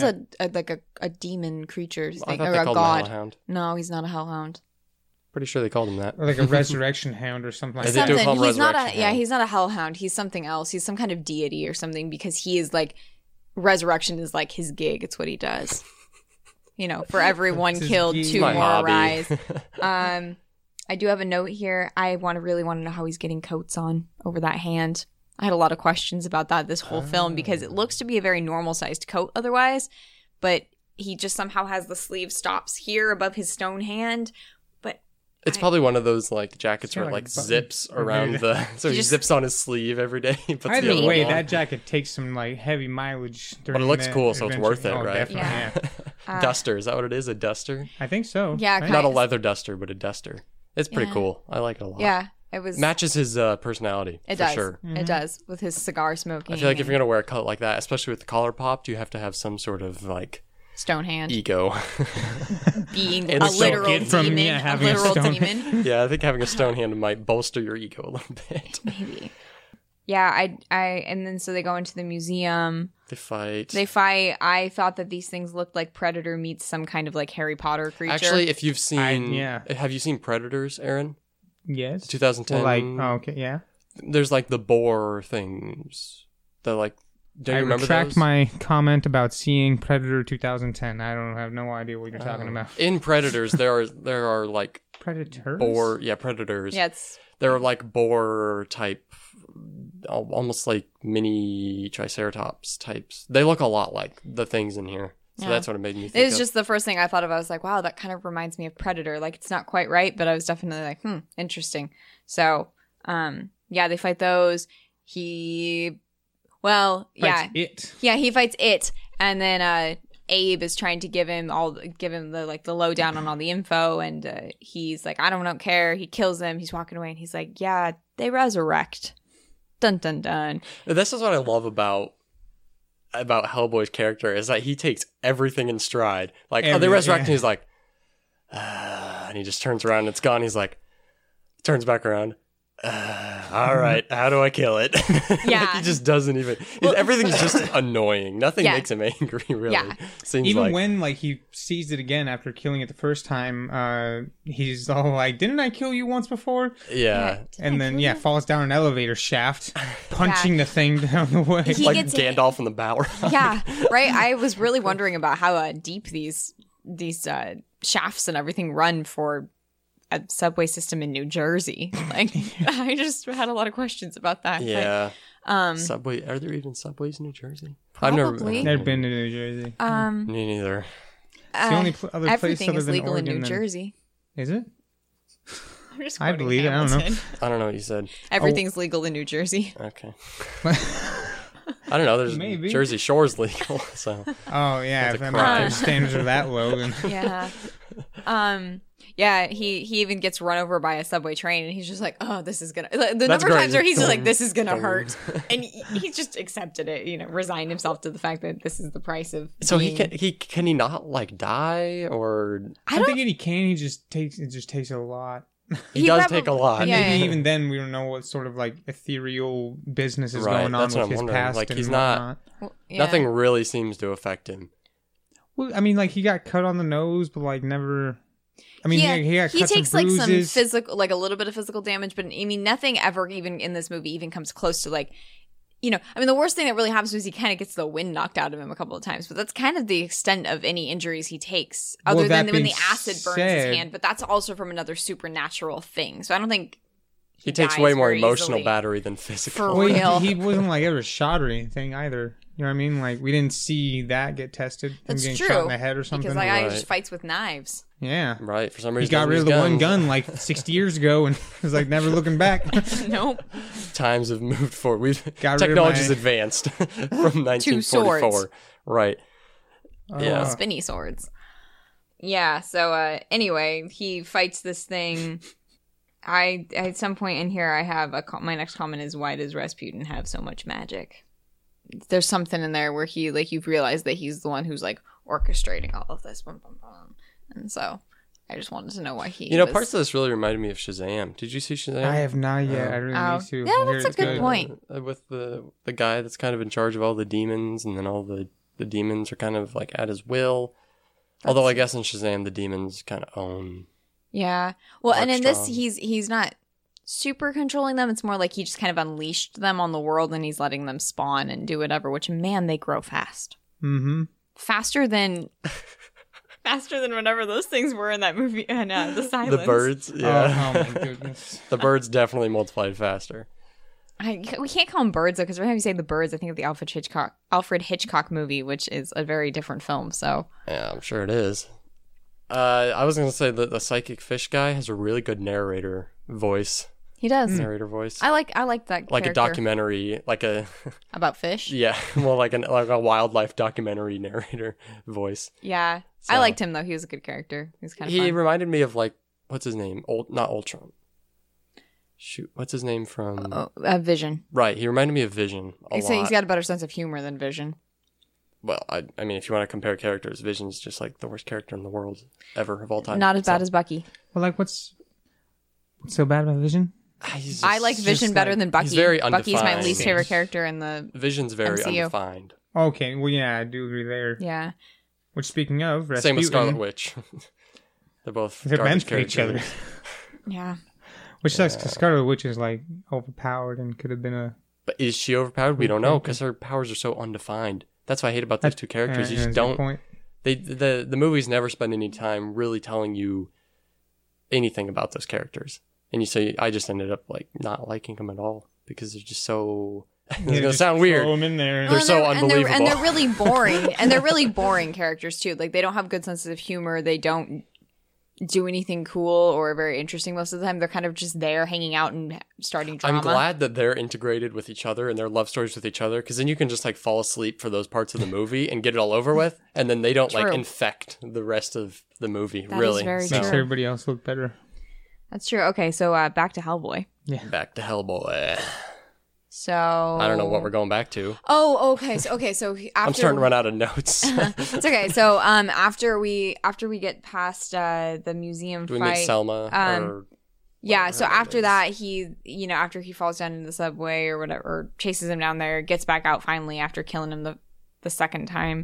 a demon creature I thing, thought or they a called him a god. hellhound. No, he's not a hellhound. Pretty sure they called him that. Or like a resurrection hound or something like They do that. call him He's not a Resurrection Hound. he's not a hellhound. He's something else. He's some kind of deity or something, because he is like resurrection is like his gig. It's what he does. You know, for every one It's his killed, gig. two My more hobby. arise. I do have a note here. I really want to know how he's getting coats on over that hand. I had a lot of questions about that this whole film, because it looks to be a very normal sized coat otherwise, but he just somehow has the sleeve stops here above his stone hand. But It's probably one of those like jackets Yeah, where it like like button. zips around the. So he just- zips on his sleeve every day. He puts the Either other way, one on. that jacket takes some like heavy mileage. But it looks cool, so it's worth it, right? Definitely, Yeah. yeah. Duster, is that what it is? A duster? I think so. Yeah, right? Not a Nice. leather duster, but a duster. It's pretty Yeah. cool. I like it a lot. yeah, it was Matches his personality. It for does. sure. It does, with his cigar smoking. I feel like if and you're gonna wear a coat like that, especially with the collar popped, you have to have some sort of like stone hand ego. being And a so literal kid from, demon, yeah, a having a literal stone demon. Yeah, I think having a stone hand might bolster your ego a little bit. Maybe. Yeah, and then so they go into the museum. They fight. They fight. I thought that these things looked like Predator meets some kind of like Harry Potter creature. Actually, if you've seen, yeah. have you seen Predators, Aaron? Yes. 2010. Well, like, oh, okay, yeah. There's like the boar things. They're like. Do you I remember retract those? my comment about seeing Predator 2010. I don't have no idea what you're talking about. In Predators, there are like Predators? predators. yeah, it's There are like boar type, almost like mini triceratops types. They look a lot like the things in here. So Yeah. that's what it made me think It was of. just the first thing I thought of. I was like, wow, that kind of reminds me of Predator. Like, it's not quite right, but I was definitely like, interesting. So, yeah, they fight those. He Fights it. Yeah, he fights it, and then Abe is trying to give him the lowdown on all the info, and he's like, I don't care. He kills him. He's walking away, and he's like, yeah, they resurrect. Dun dun dun. This is what I love about Hellboy's character is that he takes everything in stride. Like, they resurrect, and he's like, and he just turns around and it's gone. He's like, turns back around. All right, how do I kill it? Yeah. Like, he just doesn't even. Everything's just annoying. Nothing makes him angry, really. Yeah. Seems Even like. when like he sees it again after killing it the first time, he's all like, "Didn't I kill you once before?" Yeah. And then falls down an elevator shaft, punching the thing down the way. He Like gets- Gandalf in the Balrog. Yeah, right. I was really wondering about how deep these shafts and everything run for a subway system in New Jersey. Like, I just had a lot of questions about that. Yeah. But, Subway. Are there even subways in New Jersey? Probably. Never been to New Jersey. Me neither. It's the only other place everything other is than legal Oregon. in New then- Jersey. Is it? I'm just I quoting believe it. I don't know. Hamilton. I don't know what you said. Everything's legal in New Jersey. Okay. I don't know. There's Maybe. Jersey Shore's legal, so Oh yeah, That's if a their crime. standards are that low, then Yeah. Yeah, he even gets run over by a subway train, and he's just like, "Oh, this is gonna." The number of great. times where he's just like, "This is gonna Boom. hurt," and he just accepted it. Resigned himself to the fact that this is the price of. So being- can he not like die or I think he can. He just takes it. Just takes a lot. he does probably- take a lot? And Yeah, maybe yeah. even then, we don't know what sort of like ethereal business is Right, going on that's what with I'm his wondering. past. Like, and he's not- whatnot. Well, yeah. Nothing really seems to affect him. Well, I mean, like he got cut on the nose, but like never. I mean, he got he cuts takes and like some bruises. physical, like a little bit of physical damage, but I mean, nothing ever even in this movie even comes close to like, I mean, the worst thing that really happens is he kind of gets the wind knocked out of him a couple of times, but that's kind of the extent of any injuries he takes, other Well, than that when the being acid burns said- his hand. But that's also from another supernatural thing, so I don't think He takes dies way more very emotional easily. battery than physical. For Well, real. he wasn't like ever shot or anything either. You know what I mean? Like we didn't see that get tested. Him That's getting true shot in the head or something. because like I Right. just fights with knives. Yeah. Right, for some He reason got doesn't rid of use the one guns. gun like 60 years ago and was like never looking back. Nope. Times have moved forward. Got rid of Technology's my- advanced from 1944. swords. Right. Yeah. Spinny swords. Yeah, so anyway, he fights this thing. I at some point in here I have my next comment is, why does Rasputin have so much magic? There's something in there where he like you've realized that he's the one who's like orchestrating all of this. Bum, bum, bum. And so I just wanted to know why he was... Parts of this really reminded me of Shazam. Did you see Shazam? I have not yet. I really Oh. need to. Yeah, I hear that's a it's good point. With the guy that's kind of in charge of all the demons, and then all the demons are kind of like at his will. Although I guess in Shazam the demons kind of own. Yeah. Well, and in this Armstrong. he's not super controlling them. It's more like he just kind of unleashed them on the world and he's letting them spawn and do whatever, which man, they grow fast. Mm-hmm. Faster than whatever those things were in that movie and the silence. The birds, yeah. Oh my goodness. The birds definitely multiplied faster. We can't call them birds though, because every time you say the birds, I think of the Alfred Hitchcock movie, which is a very different film. So Yeah, I'm sure it is. I was going to say that the psychic fish guy has a really good narrator voice. he does. Narrator voice. I like that like a character. documentary, like a about fish. yeah, well, like a wildlife documentary narrator voice. Yeah, So- I liked him though. He was a good character. He was kind of He fun. reminded me of like what's his name? Not Ultron. Shoot, what's his name from? Vision. Right, he reminded me of Vision a He's lot. got a better sense of humor than Vision. Well, I mean, if you want to compare characters, Vision's just like the worst character in the world ever of all time. Not as bad as Bucky. Well, like what's so bad about Vision? He's I just- like Vision just better like- than Bucky. he's very Bucky's my undefined. least favorite character in the. Vision's very MCU. undefined. Okay, well, yeah, I do agree there. Yeah. Which, speaking of, Same with Scarlet Rasputin, Witch. They're both they're meant garbage for each other. characters. Yeah. Which sucks because Scarlet Witch is like overpowered and could have been a. But is she overpowered? We don't know because her powers are so undefined. That's what I hate about those two characters. You just that's a good don't. Point. The movies never spend any time really telling you anything about those characters, and you say I just ended up like not liking them at all because they're just so It's Yeah, gonna just sound weird. Throw them in there. They're so unbelievable. And they're really boring. And they're really boring characters too. Like they don't have good senses of humor. They don't do anything cool or very interesting most of the time. They're kind of just there hanging out and starting drama. I'm glad that they're integrated with each other and their love stories with each other, because then you can just like fall asleep for those parts of the movie and get it all over with, and then they don't like True. infect the rest of the movie. That is really, very So, Makes true. everybody else look better. That's true. Okay, so back to Hellboy. back to Hellboy. So I don't know what we're going back to. Oh, okay. So after I'm starting to run out of notes. It's okay. So after we get past the museum Do we fight, meet Selma? Or yeah. So her name after is. that, he after he falls down into the subway or whatever, or chases him down there, gets back out finally after killing him the second time.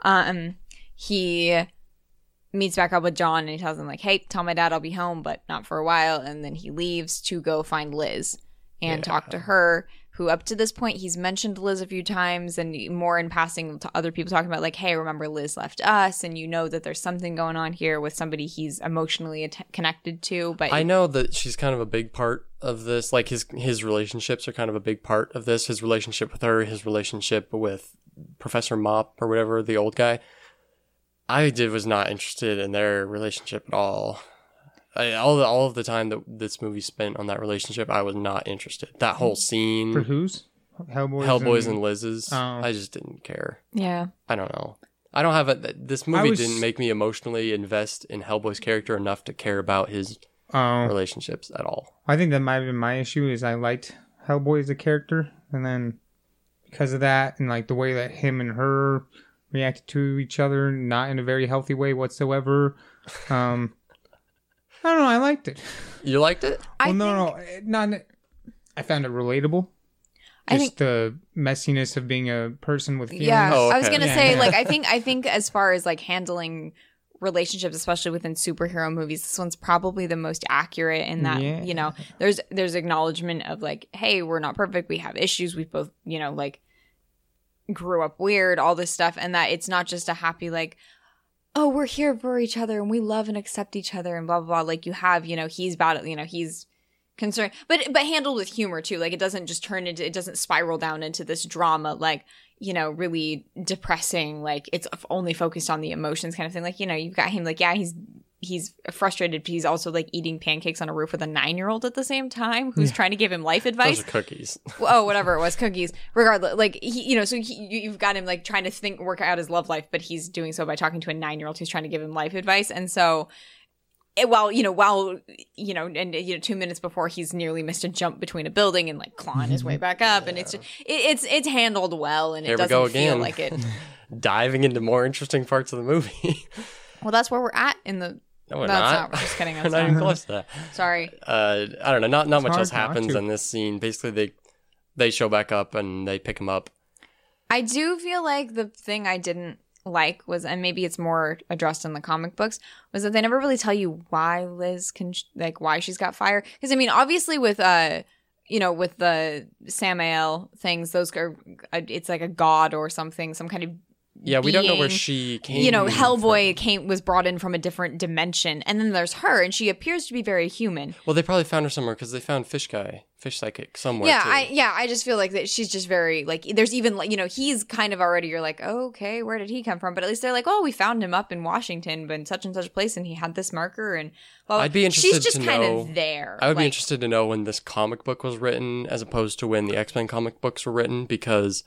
He meets back up with John and he tells him like, "Hey, tell my dad I'll be home, but not for a while." And then he leaves to go find Liz and talk to her. Who up to this point he's mentioned Liz a few times, and more in passing to other people talking about like, hey, remember Liz left us, and you know that there's something going on here with somebody he's emotionally connected to. But I know that she's kind of a big part of this. Like his relationships are kind of a big part of this. His relationship with her, his relationship with Professor Mop or whatever, the old guy. I was not interested in their relationship at all. All of the time that this movie spent on that relationship, I was not interested. That whole scene, For whose? Hellboy's and Liz's, Oh. I just didn't care. yeah, I don't know. I don't have this movie was- didn't make me emotionally invest in Hellboy's character enough to care about his relationships at all. I think that might have been my issue. Is I liked Hellboy as a character, and then because of that, and like the way that him and her reacted to each other, not in a very healthy way whatsoever. I don't know. I liked it. You liked it? Not. I found it relatable. I Just the messiness of being a person with feelings. yeah. Oh, I was okay. gonna Yeah, say yeah. like I think as far as like handling relationships, especially within superhero movies, this one's probably the most accurate in that Yeah. there's acknowledgement of like, hey, we're not perfect, we have issues, we both like grew up weird, all this stuff, and that it's not just a happy like, oh, we're here for each other and we love and accept each other and blah blah blah. Like you have he's about it, he's concerned, but handled with humor too. Like it doesn't just it doesn't spiral down into this drama like really depressing, like it's only focused on the emotions kind of thing. Like you've got him like, yeah, he's frustrated, but he's also like eating pancakes on a roof with a 9-year-old at the same time who's trying to give him life advice. Those are cookies. Oh, whatever it was, cookies. Regardless, like you've got him like trying to work out his love life, but he's doing so by talking to a 9-year-old who's trying to give him life advice. And so, while 2 minutes before he's nearly missed a jump between a building and like clawing his way back up, and it's handled well, and it Here we go doesn't feel again. like it. Diving into more interesting parts of the movie. Well, that's where we're at in the. No, we're That's not. not. We're just kidding. We're That's not even not. close to that. Sorry. I don't know. Not much hard else not happens to. in this scene. Basically, they show back up and they pick him up. I do feel like the thing I didn't like was, and maybe it's more addressed in the comic books, was that they never really tell you why Liz why she's got fire. Because I mean, obviously with with the Samael things, those are it's like a god or something, some kind of Yeah, we don't know where being. she came. Hellboy was brought in from a different dimension, and then there's her, and she appears to be very human. Well, they probably found her somewhere because they found Fish Psychic somewhere. Yeah, too. I just feel like that she's just very like. There's even like he's kind of already. You're like, oh, okay, where did he come from? But at least they're like, oh, we found him up in Washington, but in such and such a place, and he had this marker, and well, I'd be interested she's just to kind know- of there. I would be like- interested to know when this comic book was written as opposed to when the X-Men comic books were written, because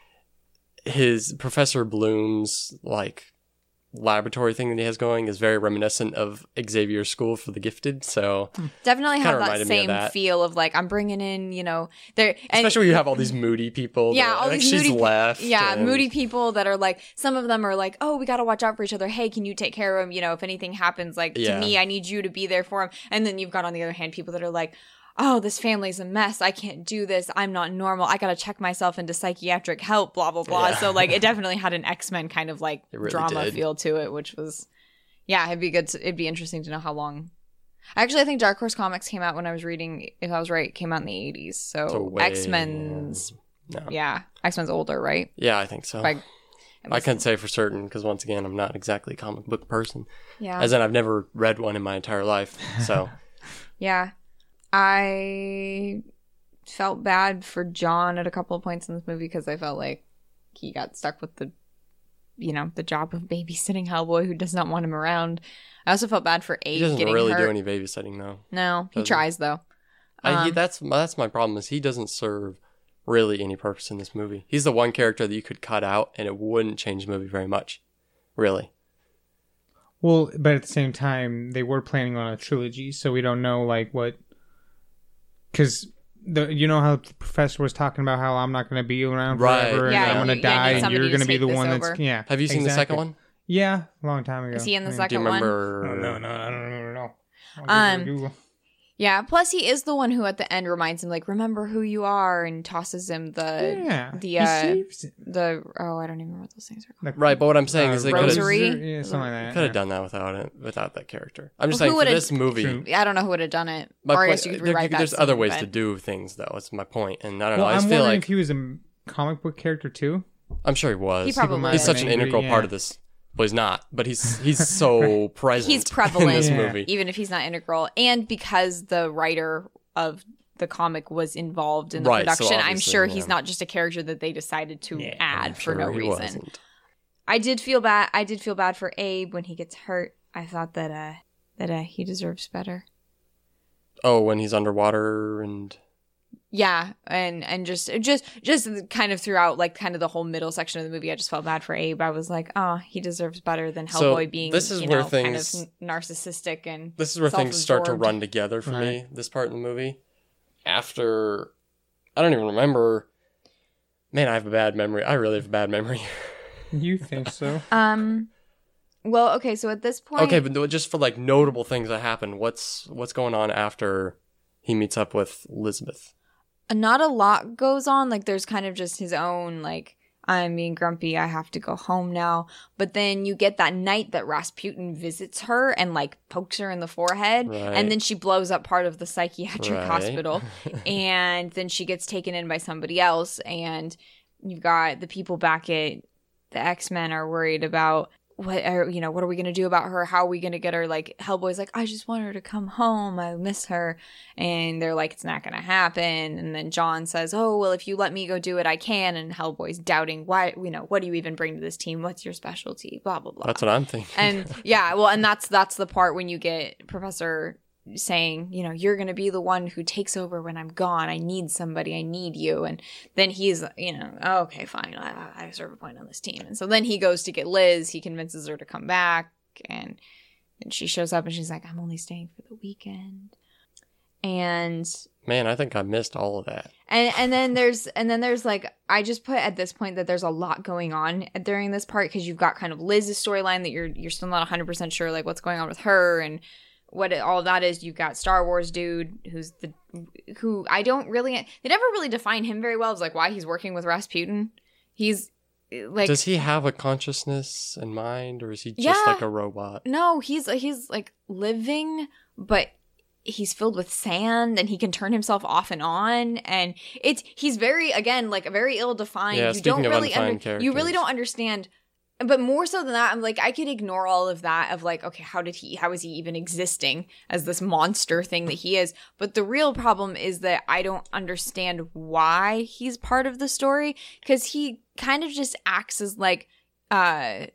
his Professor Bloom's like laboratory thing that he has going is very reminiscent of Xavier's School for the Gifted. So Definitely Kinda have that reminded me of same that. feel of like I'm bringing in, there. And especially when you have all these moody people. Yeah, that, all like, these she's moody, left. yeah, and- moody people that are like. Some of them are like, oh, we got to watch out for each other. Hey, can you take care of him? If anything happens, like Yeah. to me, I need you to be there for him. And then you've got on the other hand people that are like, oh, this family's a mess. I can't do this. I'm not normal. I got to check myself into psychiatric help. Blah blah blah. Yeah. So like, it definitely had an X-Men kind of like It really drama did. feel to it, which was, yeah, it'd be good. It'd be interesting to know how long. Actually, I think Dark Horse Comics came out when I was reading. If I was right, came out in the 80s. So So way- X-Men's, No. yeah, X-Men's older, right? Yeah, I think so. Like, I can't say for certain because once again, I'm not exactly a comic book person. yeah. As in, I've never read one in my entire life. So Yeah. I felt bad for John at a couple of points in this movie because I felt like he got stuck with the job of babysitting Hellboy, who does not want him around. I also felt bad for Abe. He doesn't getting really hurt. do any babysitting though. No, he Doesn't. tries though. That's my problem is he doesn't serve really any purpose in this movie. He's the one character that you could cut out and it wouldn't change the movie very much. Really. Well, but at the same time, they were planning on a trilogy, so we don't know like what. Because you know how the professor was talking about how I'm not going to be around Right. forever, Yeah, and I'm going to die, and somebody you're to going to be take the this one over. that's Have you seen the second one? Yeah, a long time ago. Is he in the Do second you one? remember? Oh, no, I don't know. Google. Yeah, plus he is the one who at the end reminds him, like, remember who you are, and tosses him He saves it. I don't even remember what those things are called. Right, but what I'm saying is they could have Rosary? Yeah, something like that. could have done that without that character. I'm just Well, saying who for would've- this movie. True. I don't know who would have done it. My Or I point- guess you could rewrite that. there's other scene, ways but- to do things, though. That's my point, and I don't Well, know. I just I'm feel wondering like if he was a comic book character too. I'm sure he was. He probably He's was. such an Angry, integral yeah. part of this. Well, he's not, but he's so present. He's prevalent in this Yeah. movie. even if he's not integral. And because the writer of the comic was involved in the Right, so production, I'm obviously, sure yeah. he's not just a character that they decided to Yeah, add I'm for no sure he reason. wasn't. I did feel bad for Abe when he gets hurt. I thought that he deserves better. Oh, when he's underwater and Yeah, and just kind of throughout, like, kind of the whole middle section of the movie, I just felt bad for Abe. I was like, oh, he deserves better than So, Hellboy being, this is where kind things- of narcissistic and this is where things start to self-absorbed. run together for me. Right. This part in the movie, after I don't even remember. Man, I have a bad memory. I really have a bad memory. You think so? Well, okay, so at this point, Okay, but just for like notable things that happen, what's going on after he meets up with Elizabeth? not a lot goes on. Like, there's kind of just his own, like, I'm being grumpy, I have to go home now. But then you get that night that Rasputin visits her and, like, pokes her in the forehead. Right. And then she blows up part of the psychiatric Right. hospital. And then she gets taken in by somebody else. And you've got the people back at the X-Men are worried about what are we going to do about her? How are we going to get her? Like, Hellboy's like, I just want her to come home. I miss her. And they're like, it's not going to happen. And then John says, oh, well, if you let me go do it, I can. And Hellboy's doubting, why, what do you even bring to this team? What's your specialty? Blah, blah, blah. That's what I'm thinking. And yeah, well, and that's the part when you get Professor saying, you're going to be the one who takes over when I'm gone. I need somebody. I need you. And then he's, oh, okay, fine. I serve a point on this team. And so then he goes to get Liz. He convinces her to come back. And she shows up and she's like, I'm only staying for the weekend. And Man, I think I missed all of that. and then there's like, I just put at this point that there's a lot going on during this part, because you've got kind of Liz's storyline that you're still not 100% sure like what's going on with her and what all that is. You've got Star Wars dude who I don't really, they never really define him very well. It's like why he's working with Rasputin. He's like, Does he have a consciousness and mind, or is he just Yeah. like a robot? no, he's like living, but he's filled with sand and he can turn himself off and on, and he's very, again, like very ill defined. Yeah, You speaking don't of really undefined you really characters. don't understand. But more so than that, I'm like, I could ignore all of that of like, okay, how is he even existing as this monster thing that he is? But the real problem is that I don't understand why he's part of the story, because he kind of just acts as like a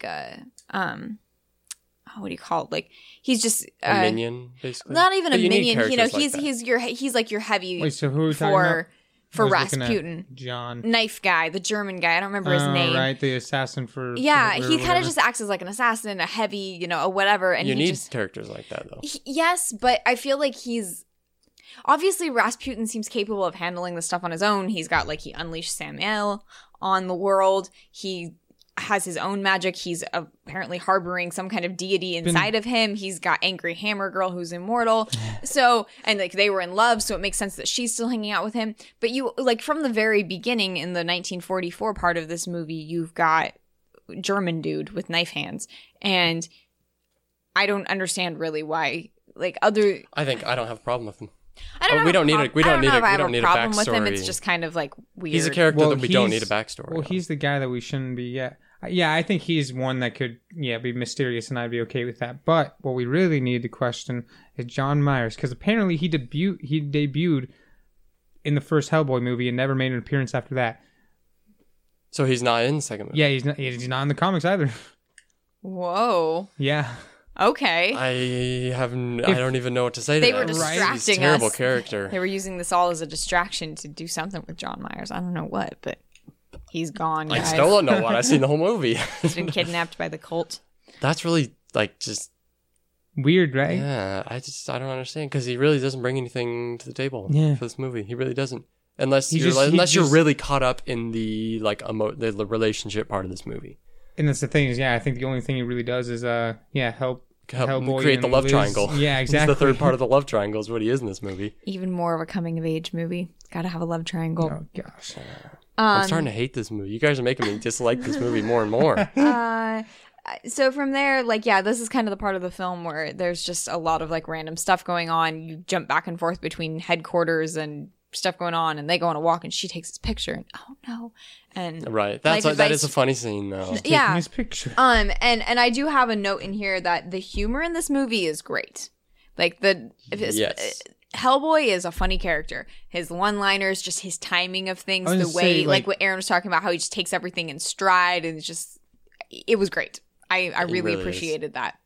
what do you call it? Like, he's just A minion, basically. not even But a you need minion. characters like He's like your heavy Wait, so who are we talking about? for I was looking at Rasputin. John. Knife guy, the German guy. I don't remember his name. Right, the assassin for Yeah, Hitler or he kind whatever. of just acts as like an assassin, a heavy, a whatever. And You he need just, characters like that, though. yes, but I feel like he's obviously Rasputin seems capable of handling the stuff on his own. He's got like, he unleashed Samael on the world. He has his own magic. He's apparently harboring some kind of deity inside of him. He's got Angry Hammer Girl who's immortal. So, and like they were in love, so it makes sense that she's still hanging out with him. But you, like, from the very beginning in the 1944 part of this movie, you've got German dude with knife hands. And I don't understand really why, like, other... I think I don't have a problem with him. I don't Oh, have we don't need a- prob- we I don't need know a- if I we have don't need a problem with him. backstory. It's just kind of like weird. He's a character Well, that we don't he's- need a backstory. Well, on. he's the guy that we shouldn't be yet. Yeah, I think he's one that could, be mysterious, and I'd be okay with that. But what we really need to question is John Myers, because apparently he debuted in the first Hellboy movie and never made an appearance after that. So he's not in the second movie. Yeah, he's not in the comics either. Whoa. Yeah. Okay. I don't even know what to say to They that. were distracting He's a terrible us. character. They were using this all as a distraction to do something with John Myers. I don't know what, but he's gone, I guys. still don't know what. I've seen the whole movie. He's been kidnapped by the cult. That's really like just Weird, right? yeah. I don't understand because he really doesn't bring anything to the table Yeah. for this movie. He really doesn't. Unless He you're just- you're really caught up in the like the relationship part of this movie. And that's the thing is, I think the only thing he really does is, help Hellboy Create the and love Liz. triangle. Yeah, It's exactly. the third part of the love triangle is what he is in this movie. Even more of a coming of age movie. Gotta have a love triangle. Oh gosh. I'm starting to hate this movie. You guys are making me dislike this movie more and more. So from there, like, yeah, this is kind of the part of the film where there's just a lot of like random stuff going on. You jump back and forth between headquarters and stuff going on, and they go on a walk, and she takes his picture, and oh no, and Right. Life That advice- is a funny scene though. yeah, Taking his picture. and I do have a note in here that the humor in this movie is great. Like Yes. Hellboy is a funny character. His one-liners, just his timing of things, I was the gonna way, say, like like- what Aaron was talking about, how he just takes everything in stride, and it was great. I really really is. appreciated that.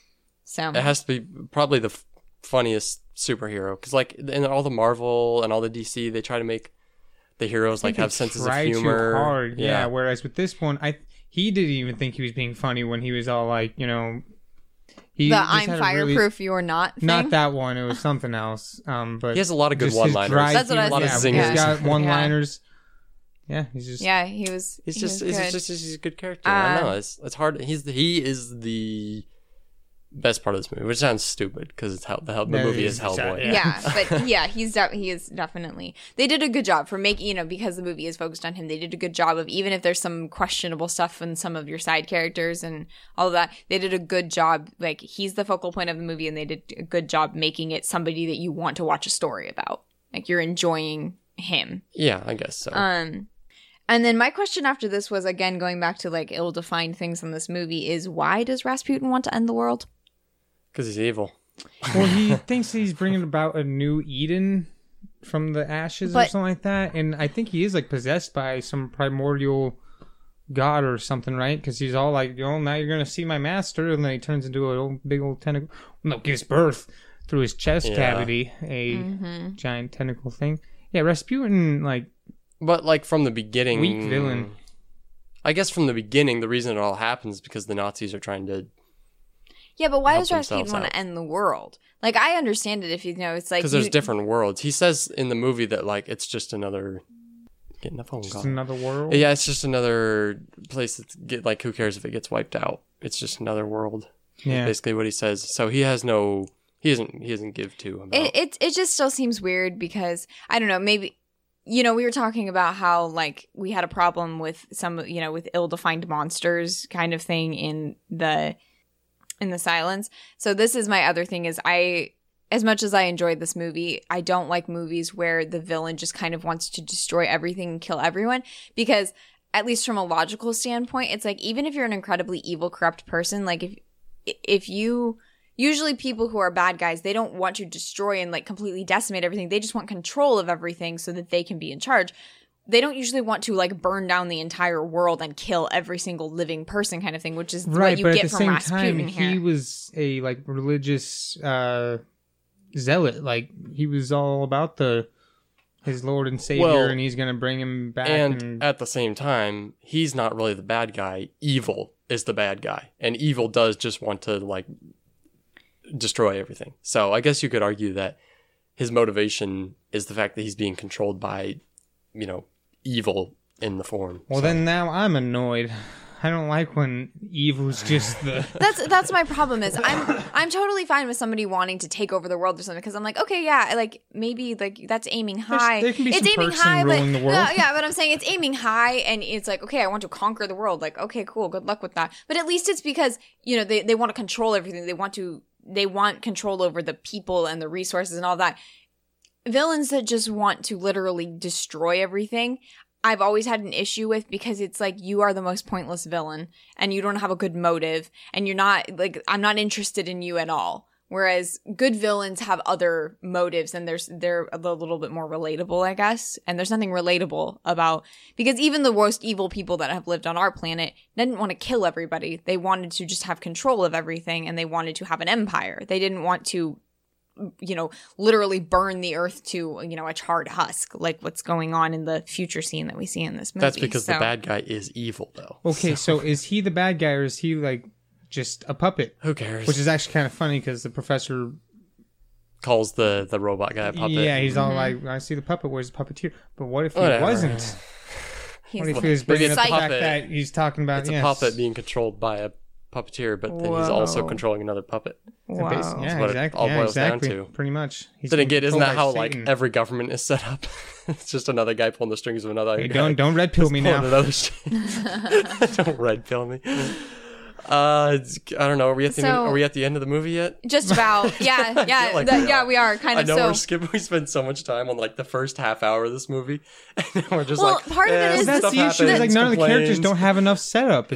So It has to be probably the funniest superhero because like in all the Marvel and all the DC, they try to make the heroes like have senses of Try humor. too hard. Yeah. Whereas with this one, he didn't even think he was being funny when he was all like, he the just I'm had a really- fireproof, you're not thing. Not that one. It was something else. But He has a lot of good just his one-liners. dry That's what I humor. was A lot of Yeah, zingers. he's got one-liners. Yeah, he's just. Yeah, he was. He's he just was good. he's a good character. I know it's hard. He is the best part of this movie, which sounds stupid because it's the movie is Hellboy. Yeah. But yeah, he is definitely. They did a good job for making, because the movie is focused on him. They did a good job of, even if there's some questionable stuff in some of your side characters and all of that, they did a good job. Like, he's the focal point of the movie, and they did a good job making it somebody that you want to watch a story about. Like, you're enjoying him. Yeah, I guess so. And then my question after this was, again, going back to like ill-defined things in this movie, is why does Rasputin want to end the world? Because he's evil. Well, he thinks he's bringing about a new Eden from the ashes or But- something like that, and I think he is like possessed by some primordial god or something, right? Because he's all like, now you're gonna see my master, and then he turns into a big old tentacle. No, gives birth through his chest Yeah. cavity, giant tentacle thing. Yeah, Rasputin, like, But like from the beginning, weak villain. I guess from the beginning, the reason it all happens is because the Nazis are trying to. Yeah, but why Help does Rasputin themselves want out. to end the world? Like, I understand it if it's like Because there's different worlds. He says in the movie that like it's just another. Getting a phone just call. another world. Yeah, it's just another place that's like who cares if it gets wiped out? It's just another world. Yeah. Basically what he says. So he has no he doesn't give two about It just still seems weird because I don't know, maybe we were talking about how like we had a problem with some with ill-defined monsters kind of thing in the Silence. So this is my other thing is as much as I enjoyed this movie, I don't like movies where the villain just kind of wants to destroy everything and kill everyone, because at least from a logical standpoint, it's like, even if you're an incredibly evil, corrupt person, like if you usually people who are bad guys, they don't want to destroy and like completely decimate everything. They just want control of everything so that they can be in charge. They don't usually want to like burn down the entire world and kill every single living person kind of thing, which is Right, what you but get at the from same Rasputin time, here. he was a like religious zealot. Like, he was all about his Lord and Savior, Well, and he's gonna bring him back. And at the same time, he's not really the bad guy. Evil is the bad guy. And evil does just want to like destroy everything. So I guess you could argue that his motivation is the fact that he's being controlled by, evil in the form. well, So- then now I'm annoyed. I don't like when evil's just the. That's my problem is I'm totally fine with somebody wanting to take over the world or something, because I'm like, okay, yeah, like maybe like that's aiming high. there can be it's some aiming perks in high, but ruling the world. yeah, but I'm saying it's aiming high, and it's like, okay, I want to conquer the world. Like, okay, cool, good luck with that. But at least it's because they want to control everything. They want control over the people and the resources and all that. Villains that just want to literally destroy everything, I've always had an issue with, because it's like, you are the most pointless villain and you don't have a good motive, and you're not like, I'm not interested in you at all. Whereas good villains have other motives and they're a little bit more relatable, I guess. And there's nothing relatable about, because even the most evil people that have lived on our planet didn't want to kill everybody. They wanted to just have control of everything, and they wanted to have an empire. They didn't want to, literally burn the earth to, a charred husk, like what's going on in the future scene that we see in this movie. That's because the bad guy is evil, though. Okay, so is he the bad guy, or is he like just a puppet? Who cares? Which is actually kind of funny because the professor calls the robot guy a puppet. Yeah, he's all like, I see the puppet, where's the puppeteer? But what if he wasn't? What if he was bringing up the fact that he's talking about... It's a puppet being controlled by a puppeteer, but then he's also controlling another puppet. Wow. Yeah, what exactly. it all boils down to. Pretty much. He's then again, isn't that how Satan. like every government is set up? It's just another guy pulling the strings of another guy. Don't red pill me now. Don't red pill me. I don't know. Are we at the end of the movie yet? Just about. Yeah, we are kind of. I know we're skipping. We spent so much time on like the first half hour of this movie, and now we're just part of it is that's the issue. Is like none of the characters don't have enough setup.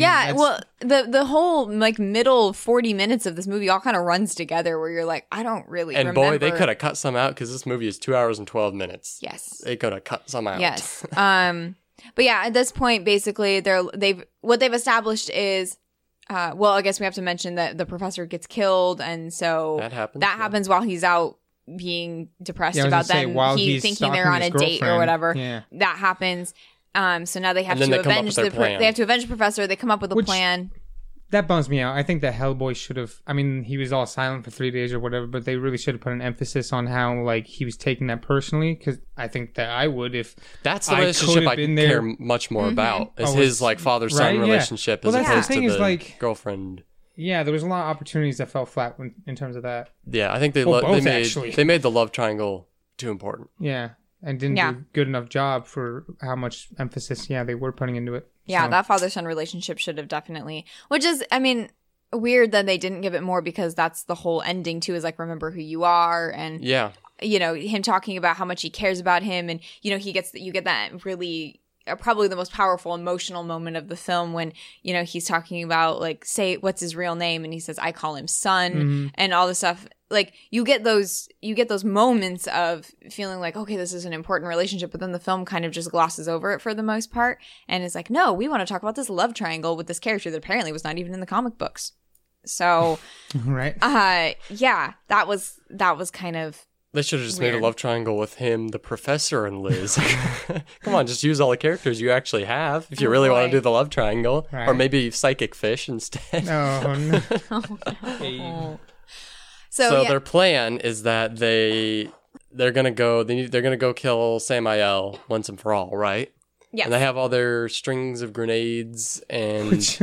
The whole like middle 40 minutes of this movie all kind of runs together, where you're like, I don't really. And remember. boy, they could have cut some out because this movie is 2 hours and 12 minutes. Yes, they could have cut some out. Yes. But yeah, at this point, basically, they've established is. I guess we have to mention that the professor gets killed, and so that happens while he's out being depressed about that, and he's thinking they're on a date or whatever. Yeah. That happens. So now they have to avenge they have to avenge the professor. They come up with a plan. That bums me out. I think that Hellboy should have... I mean, he was all silent for 3 days or whatever, but they really should have put an emphasis on how, like, he was taking that personally, because I think that I would if that's the relationship I care much more about, is his, like, father-son relationship as opposed to the girlfriend. Yeah, there was a lot of opportunities that fell flat in terms of that. Yeah, I think they made the love triangle too important. Yeah, and didn't do a good enough job for how much emphasis, they were putting into it. Yeah, that father-son relationship should have definitely... Which is, I mean, weird that they didn't give it more, because that's the whole ending, too, is like, remember who you are, and, him talking about how much he cares about him, and, you get that really... probably the most powerful emotional moment of the film when, he's talking about, like, say, what's his real name? And he says, I call him son, and all this stuff. Like, you get those moments of feeling like, okay, this is an important relationship, but then the film kind of just glosses over it for the most part. And it's like, no, we want to talk about this love triangle with this character that apparently was not even in the comic books. So, right. That was kind of... They should have just made a love triangle with him, the professor, and Liz. Come on, just use all the characters you actually have if you really want to do the love triangle. Right. Or maybe psychic fish instead. Oh, no. No. So their plan is that they're gonna go kill Samael once and for all, right? Yeah. And they have all their strings of grenades and...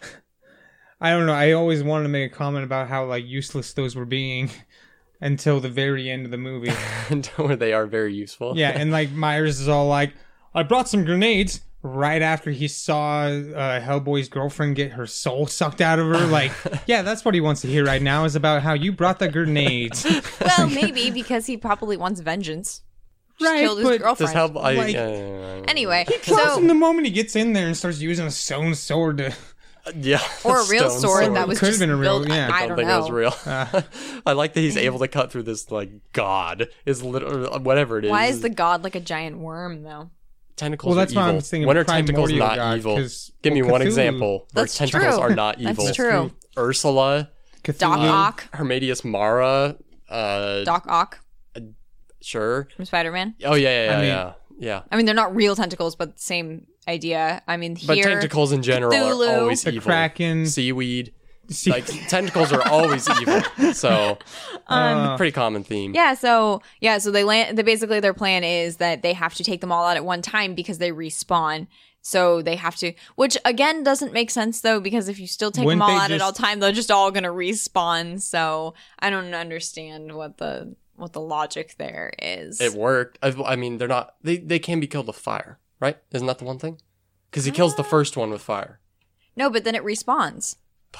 I don't know. I always wanted to make a comment about how like useless those were being. Until the very end of the movie. Until where they are very useful. Yeah, and like Myers is all like, I brought some grenades right after he saw Hellboy's girlfriend get her soul sucked out of her. Like, yeah, that's what he wants to hear right now, is about how you brought the grenades. Well, maybe because he probably wants vengeance. Right, killed his girlfriend. Anyway, he kills him the moment he gets in there and starts using a stone sword to... Yeah, or a real sword that was could just have been a real. built, Yeah, I don't think know. it was real. I like that he's able to cut through this like god is literally whatever it is. Why is the god like a giant worm though? Tentacles are evil. What I'm thinking. When are tentacles not god, evil? Give me one example where tentacles are not evil. That's true. Ursula, Cthulhu, Doc Ock, Hermadius Mara, Doc Ock, sure, from Spider-Man. Oh yeah. I mean, they're not real tentacles, but the same idea. I mean, but tentacles in general Cthulhu, are always the evil. Kraken, seaweed. Like tentacles are always evil, so pretty common theme. So they land. Basically, their plan is that they have to take them all out at one time because they respawn. So they have to, which again doesn't make sense though, because if you still take them all out at all time, they're just all gonna respawn. So I don't understand what the logic there is. It worked. I mean, they're not. They can be killed with fire, right? Isn't that the one thing? Because he kills the first one with fire. No, but then it respawns.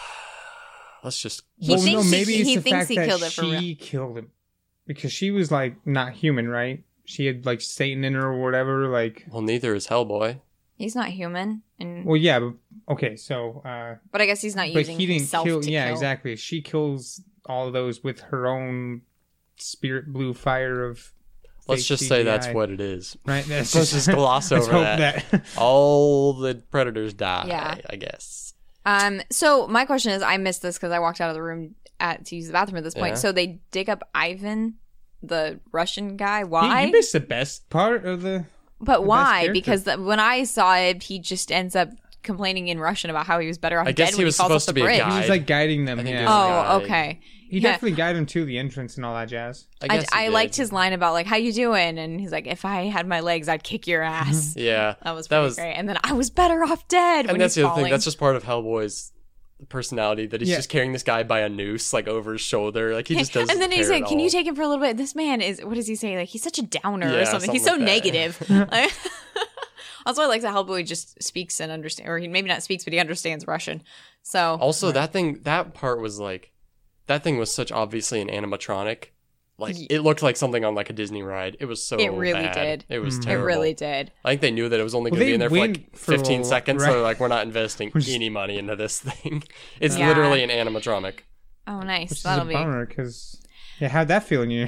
Let's just. He thinks he killed it for real. She killed him because she was like not human, right? She had like Satan in her or whatever. Like, well, neither is Hellboy. He's not human. Well, yeah. But, okay, so. But I guess he's not using himself to kill. Yeah, exactly. She kills all of those with her own spirit blue fire of. Let's fake just say that's CGI. what it is. Right. That's Let's just gloss let's over hope that. All the predators die. Yeah. I guess. So my question is, I missed this because I walked out of the room to use the bathroom at this point. Yeah. So they dig up Ivan, the Russian guy. You Why? missed the best part of the. But best why? character. Because when I saw it, he just ends up complaining in Russian about how he was better off I dead guess when he was falls off supposed the to be a bridge. guy. He was like guiding them. I think Yeah. he was a Oh, guy. okay. He Yeah. definitely guided him to the entrance and all that jazz. I liked his line about like, how you doing? And he's like, if I had my legs, I'd kick your ass. Yeah. That was pretty great. And then I was better off dead. And when that's he's the other thing. falling. That's just part of Hellboy's personality that he's Yeah. just carrying this guy by a noose like over his shoulder. Like he just doesn't. And then he's care like, at "Can you all. take him for a little bit?" This man is. What does he say? Like he's such a downer or Yeah, something. He's so something like that. negative. Like- Also, I like that Hellboy just speaks and understands, or he maybe not speaks, but he understands Russian. So Also, that part was like, that thing was such obviously an animatronic. Like it looked like something on like a Disney ride. It was so. It really bad. did. It was it terrible. really did. I think they knew that it was only Well, going to be they in there for like went for 15 a- seconds. right. So they're like, we're not investing Which is- any money into this thing. It's Yeah. literally an animatronic. Oh, nice. Which That'll is a be. bummer because how'd that feel in you?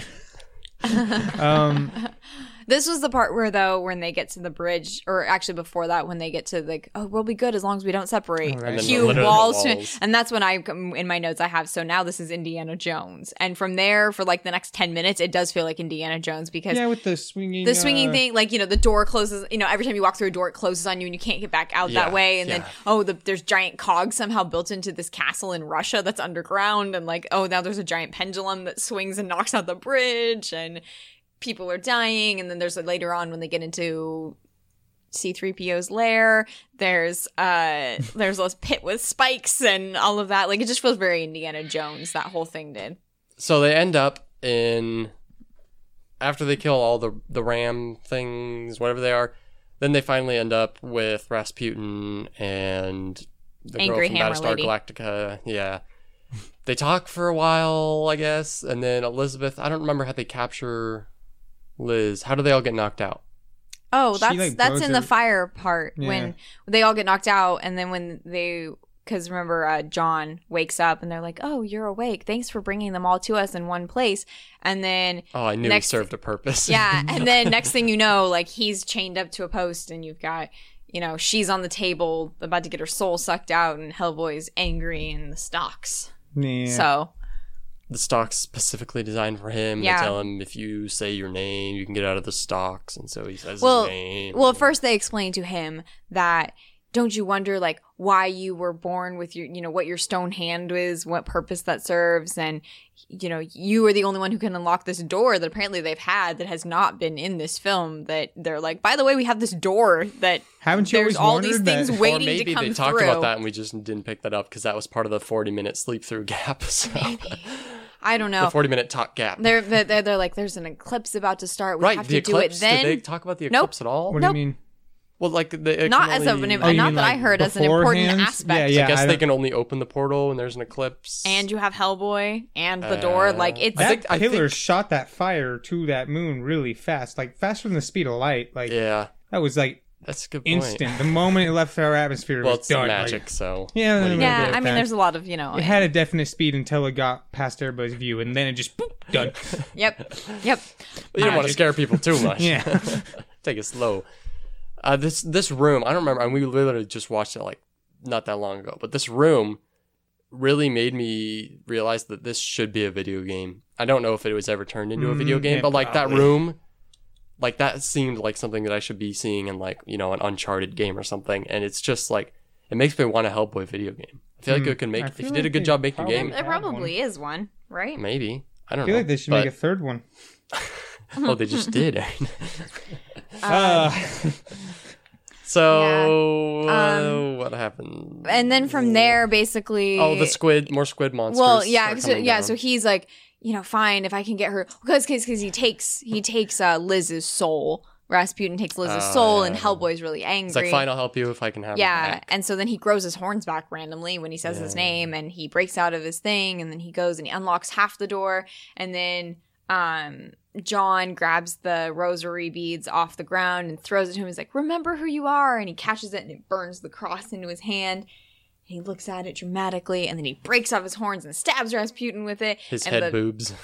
This was the part where though, when they get to the bridge, or actually before that, when they get to like, oh, we'll be good as long as we don't separate. Oh, right. And then Cue literally walls, the walls. and that's when I in my notes I have. So now this is Indiana Jones, and from there for like the next 10 minutes, it does feel like Indiana Jones because Yeah, with the swinging. the swinging thing, like, you know, the door closes, you know, every time you walk through a door, it closes on you and you can't get back out that Yeah, way. And then, yeah. oh, there's giant cogs somehow built into this castle in Russia that's underground. And like, oh, now there's a giant pendulum that swings and knocks out the bridge and people are dying. And then there's later on when they get into C-3PO's lair, there's this pit with spikes and all of that. Like, it just feels very Indiana Jones, that whole thing did. So they end up in, after they kill all the ram things, whatever they are, then they finally end up with Rasputin and the Angry girl from Hammer Battlestar Lady. Galactica. Yeah. They talk for a while, I guess, and then Elizabeth, I don't remember how they capture Liz. How do they all get knocked out? Oh, She, that's like, that's blows in the her- fire part Yeah. when they all get knocked out, and then when they, because remember, John wakes up and they're like, "Oh, you're awake. Thanks for bringing them all to us in one place." And then Oh, I knew Next- it served a purpose. yeah, and then next thing you know, like he's chained up to a post, and you've got, you know, she's on the table about to get her soul sucked out, and Hellboy's angry in the stocks. Yeah. So The stock's specifically designed for him. Yeah. They tell him if you say your name, you can get out of the stocks, and so he says Well, his name. well, first they explain to him that, don't you wonder, like, why you were born with your, you know, what your stone hand is, what purpose that serves, and, you know, you are the only one who can unlock this door that apparently they've had that has not been in this film. That they're like, by the way, we have this door that Haven't you there's always all these wondered things that- or waiting maybe to come they talked through. about that and we just didn't pick that up because that was part of the 40-minute sleep-through gap. So. I don't The know. 40-minute talk gap. They're like, there's an eclipse about to start. We Right, have the to do it eclipse. then. Did they talk about the Nope. eclipse at all? What Nope. do you mean? Well, like the Not as an, you not mean, that I like, heard as an important beforehand? aspect. Yeah, I guess I they don't- can only open the portal when there's an eclipse. And you have Hellboy and the door. Like, it's That I pillar think- shot that fire to that moon really fast, like faster than the speed of light. Like yeah, that was like that's a good point. instant. The moment it left our atmosphere, it Well, was it's done. magic, Like, so Yeah, what are you gonna yeah. do? I mean, that. there's a lot of, you know. it had a definite speed until it got past everybody's view, and then it just boop, done. Yep. You don't want to Magic. scare people too much. Yeah. Take it slow. This room, I don't remember. And we literally just watched it like not that long ago. But this room really made me realize that this should be a video game. I don't know if it was ever turned into a video game, yeah, but like probably. that room, like that seemed like something that I should be seeing in like, you know, an Uncharted game or something. And it's just like, it makes me want a Hellboy video game. I feel like it could make, I if feel you did a like good they job making a probably- game, There probably is one, right? maybe. I I don't feel know. like they should But- make a third one. Oh, they just did. Uh, So, Yeah. what happened? And then from there, basically. Oh, more squid monsters. Well, yeah, are so, coming yeah. down. So he's like, you know, fine if I can get her, because he takes Liz's soul. Rasputin takes Liz's soul, and yeah. Hellboy's really angry. It's like, fine, I'll help you if I can have Yeah, it back. and so then he grows his horns back randomly when he says his name, and he breaks out of his thing, and then he goes and he unlocks half the door, and then John grabs the rosary beads off the ground and throws it to him. He's like, "Remember who you are," and he catches it, and it burns the cross into his hand. he looks at it dramatically, and then he breaks off his horns and stabs Rasputin with it. His and head boobs.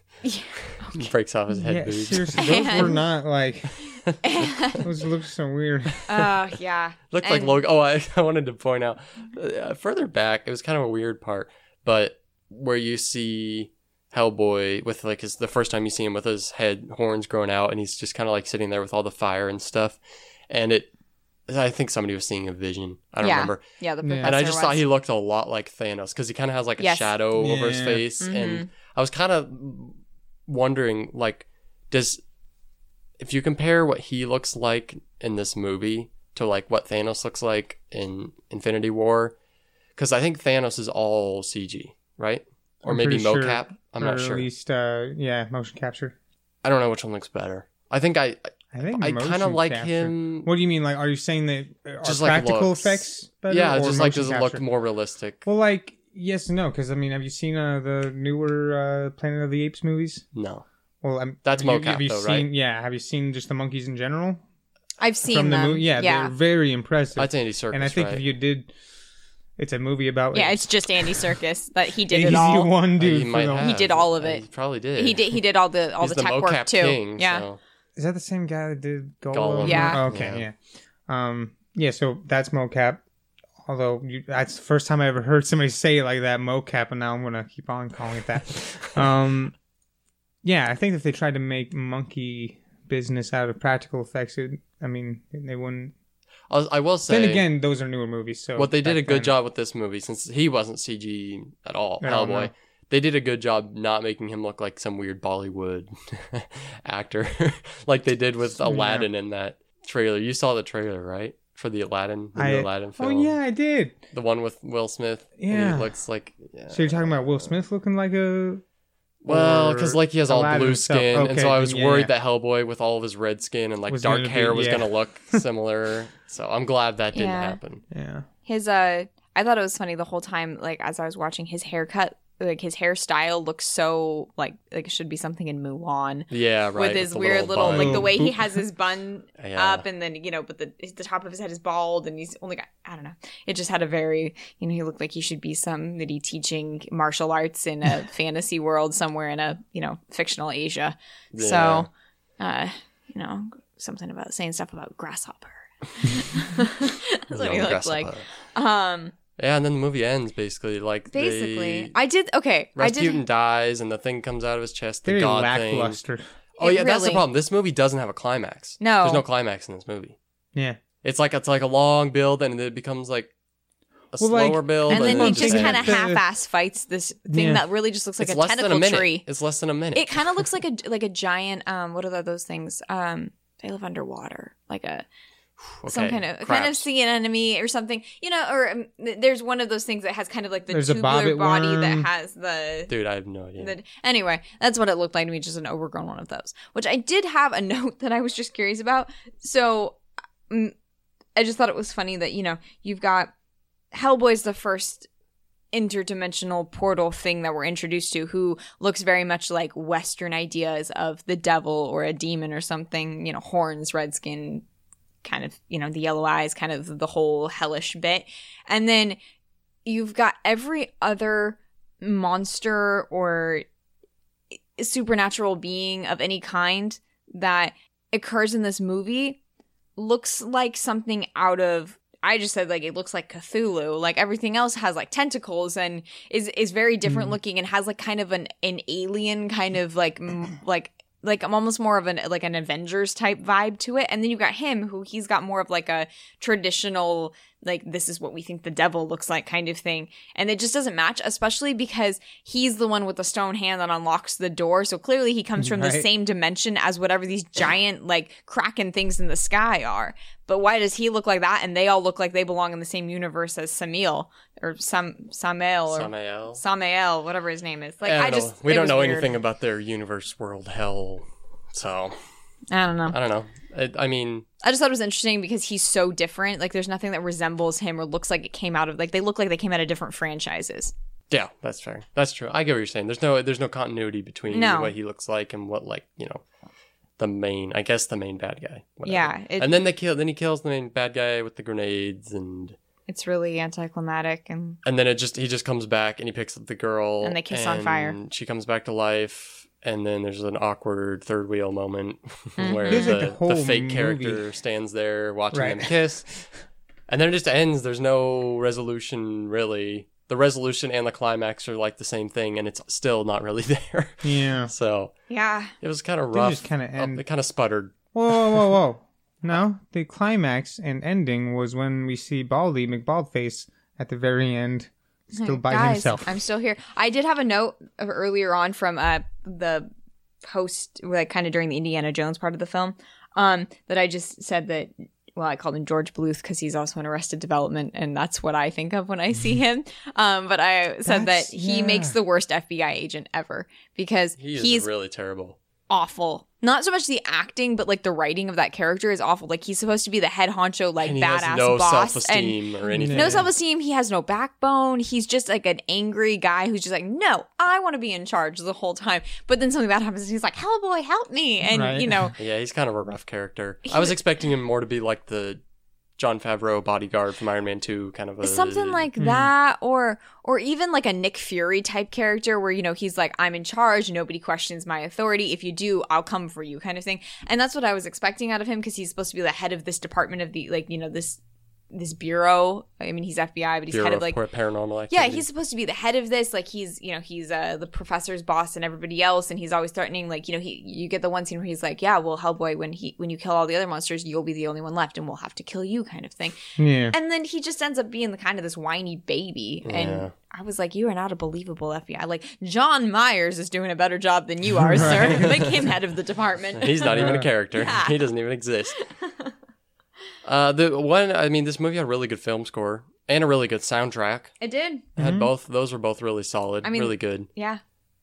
Breaks off his head boobs. Seriously, those were not like. Those look so weird. Yeah. Looked like Logan. Oh, I wanted to point out further back. It was kind of a weird part, but where you see Hellboy with like the first time you see him with his head horns growing out, and he's just kind of like sitting there with all the fire and stuff, and I think somebody was seeing a vision. I don't remember. Yeah, the professor and I just thought he looked a lot like Thanos because he kind of has like a shadow over his face, and I was kind of wondering like, if you compare what he looks like in this movie to like what Thanos looks like in Infinity War, because I think Thanos is all CG, right? Or I'm maybe pretty mocap. Sure. I'm not or sure. At least, motion capture. I don't know which one looks better. I think I kind of like capture. him. What do you mean? Like, are you saying that Just are like practical looks. effects better? Yeah, or just like motion does it capture? look more realistic? Well, like yes and no, because I mean, have you seen the newer Planet of the Apes movies? No. Well, That's have you mocap though, seen, right? Yeah, have you seen just the monkeys in general? I've seen From the them. movie? Yeah, they're very impressive. That's Andy Serkis, and I think right? if you did, it's a movie about it's just Andy Serkis that he did he's it all. the one dude. He might have. He did all of it. He probably did. He did all the He's tech mocap work too. king, yeah. so. Is that the same guy that did Gollum? Gollum. Yeah. Oh, okay, yeah. So that's mocap. Although that's the first time I ever heard somebody say it like that, mocap, and now I'm gonna keep on calling it that. Yeah, I think if they tried to make monkey business out of practical effects, they wouldn't. I will say. Then again, those are newer movies, so what they did a back good then- job with this movie, since he wasn't CG at all, At all, Hellboy. no. They did a good job not making him look like some weird Bollywood actor, like they did with Aladdin in that trailer. You saw the trailer, right? For the Aladdin, new Aladdin film. Oh yeah, I did. The one with Will Smith. Yeah. And he looks like. Yeah. So you're talking about Will Smith looking like a. Well, or because like he has all Aladdin blue himself. skin, and Okay, so I was yeah, worried yeah. that Hellboy with all of his red skin and like Was dark gonna hair be- was yeah. gonna look similar. So I'm glad that didn't Yeah. happen. Yeah. His I thought it was funny the whole time, like as I was watching his haircut, like his hairstyle looks so like it should be something in Mulan. Yeah, right. With his the weird little bun. like the way he has his bun Yeah. up, and then but the top of his head is bald, and he's only got, I don't know. It just had a very, he looked like he should be somebody teaching martial arts in a fantasy world somewhere in a fictional Asia. Yeah. So, something about saying stuff about grasshopper. That's what he Young looked like. grasshopper. Yeah, and then the movie ends basically like Rasputin dies, and the thing comes out of his chest. The Very god thing. lackluster. Oh yeah, that's the really- problem. This movie doesn't have a climax. No. There's no climax in this movie. Yeah. It's like a long build, and it becomes like a Well, like- slower build, And then I'm he just thinking kind of the- half-ass fights this thing Yeah. that really just looks like it's a less than a tentacle minute. tree. It's less than a minute. It kind of looks like a giant what are those things? They live underwater, like some kind of crabs. sea anemone or something, or there's one of those things that has kind of like the There's a tubular bobbit body worm. that has the. Dude, I have no idea. Anyway, that's what it looked like to me, just an overgrown one of those. Which I did have a note that I was just curious about. So I just thought it was funny that you've got Hellboy's the first interdimensional portal thing that we're introduced to, who looks very much like Western ideas of the devil or a demon or something, horns, red skin, kind of, the yellow eyes, kind of the whole hellish bit. And then you've got every other monster or supernatural being of any kind that occurs in this movie looks like something out of, I just said, like, it looks like Cthulhu. Like, everything else has, like, tentacles and is very different looking and has, like, kind of an alien kind of, like, like I'm almost more of an Avengers type vibe to it. And then you've got him, who he's got more of, like, a traditional, like, this is what we think the devil looks like kind of thing. And it just doesn't match, especially because he's the one with the stone hand that unlocks the door. So clearly he comes from the Right. same dimension as whatever these giant, like, kraken things in the sky are. But why does he look like that? And they all look like they belong in the same universe as Samael or Samael or Samael, whatever his name is. Like, I don't know. We it don't was know weird. anything about their universe, world, hell. So I don't know. I don't know. I mean, I just thought it was interesting because he's so different. Like, there's nothing that resembles him or looks like it came out of, like, they look like they came out of different franchises. yeah, that's fair. That's true. I get what you're saying. There's no continuity between what he looks like and what, like, the main bad guy. Whatever. Yeah. And then he kills the main bad guy with the grenades, and It's really anticlimactic, and then he just comes back and he picks up the girl. And they kiss on fire. She comes back to life. And then there's an awkward third wheel moment where There's, like, the the whole fake movie. character stands there watching Right. them kiss. And then it just ends. There's no resolution, really. The resolution and the climax are like the same thing, and it's still not really there. Yeah. So yeah. it was kind of They rough. just kinda end- It kind of sputtered. Whoa. No, the climax and ending was when we see Baldy McBaldface at the very end, still by Guys, himself. I'm still here. I did have a note of earlier on from the post, like kind of during the Indiana Jones part of the film, that I just said that. Well, I called him George Bluth because he's also in Arrested Development, and that's what I think of when I see him. But I said that he makes the worst FBI agent ever because he's really terrible. awful. Not so much the acting, but like the writing of that character is awful. Like he's supposed to be the head honcho, like And he badass has no boss, self-esteem or anything. no self-esteem. He has no backbone. He's just like an angry guy who's just like, no, I want to be in charge the whole time. But then something bad happens and he's like, Hellboy, help me. And Right. you know, Yeah, he's kind of a rough character. I was expecting him more to be like the Jon Favreau bodyguard from Iron Man 2, kind of a... something like that, or even like a Nick Fury type character where, you know, he's like, I'm in charge, nobody questions my authority. If you do, I'll come for you, kind of thing. And that's what I was expecting out of him because he's supposed to be the head of this department of the, like, you know, this bureau. I mean, he's FBI, but he's Bureau head of like Paranormal Activity. yeah, he's supposed to be the head of this. Like he's, you know, he's the professor's boss and everybody else, and he's always threatening. Like, you know, you get the one scene where he's like, yeah, well, Hellboy, when you kill all the other monsters, you'll be the only one left, and we'll have to kill you, kind of thing. Yeah. And then he just ends up being the kind of this whiny baby, and Yeah. I was like, you are not a believable FBI. Like John Myers is doing a better job than you are, sir. Make him head of the department. He's not even a character. Yeah. He doesn't even exist. This movie had a really good film score and a really good soundtrack. It did. It had both. Those were both really solid. I mean, really good. Yeah.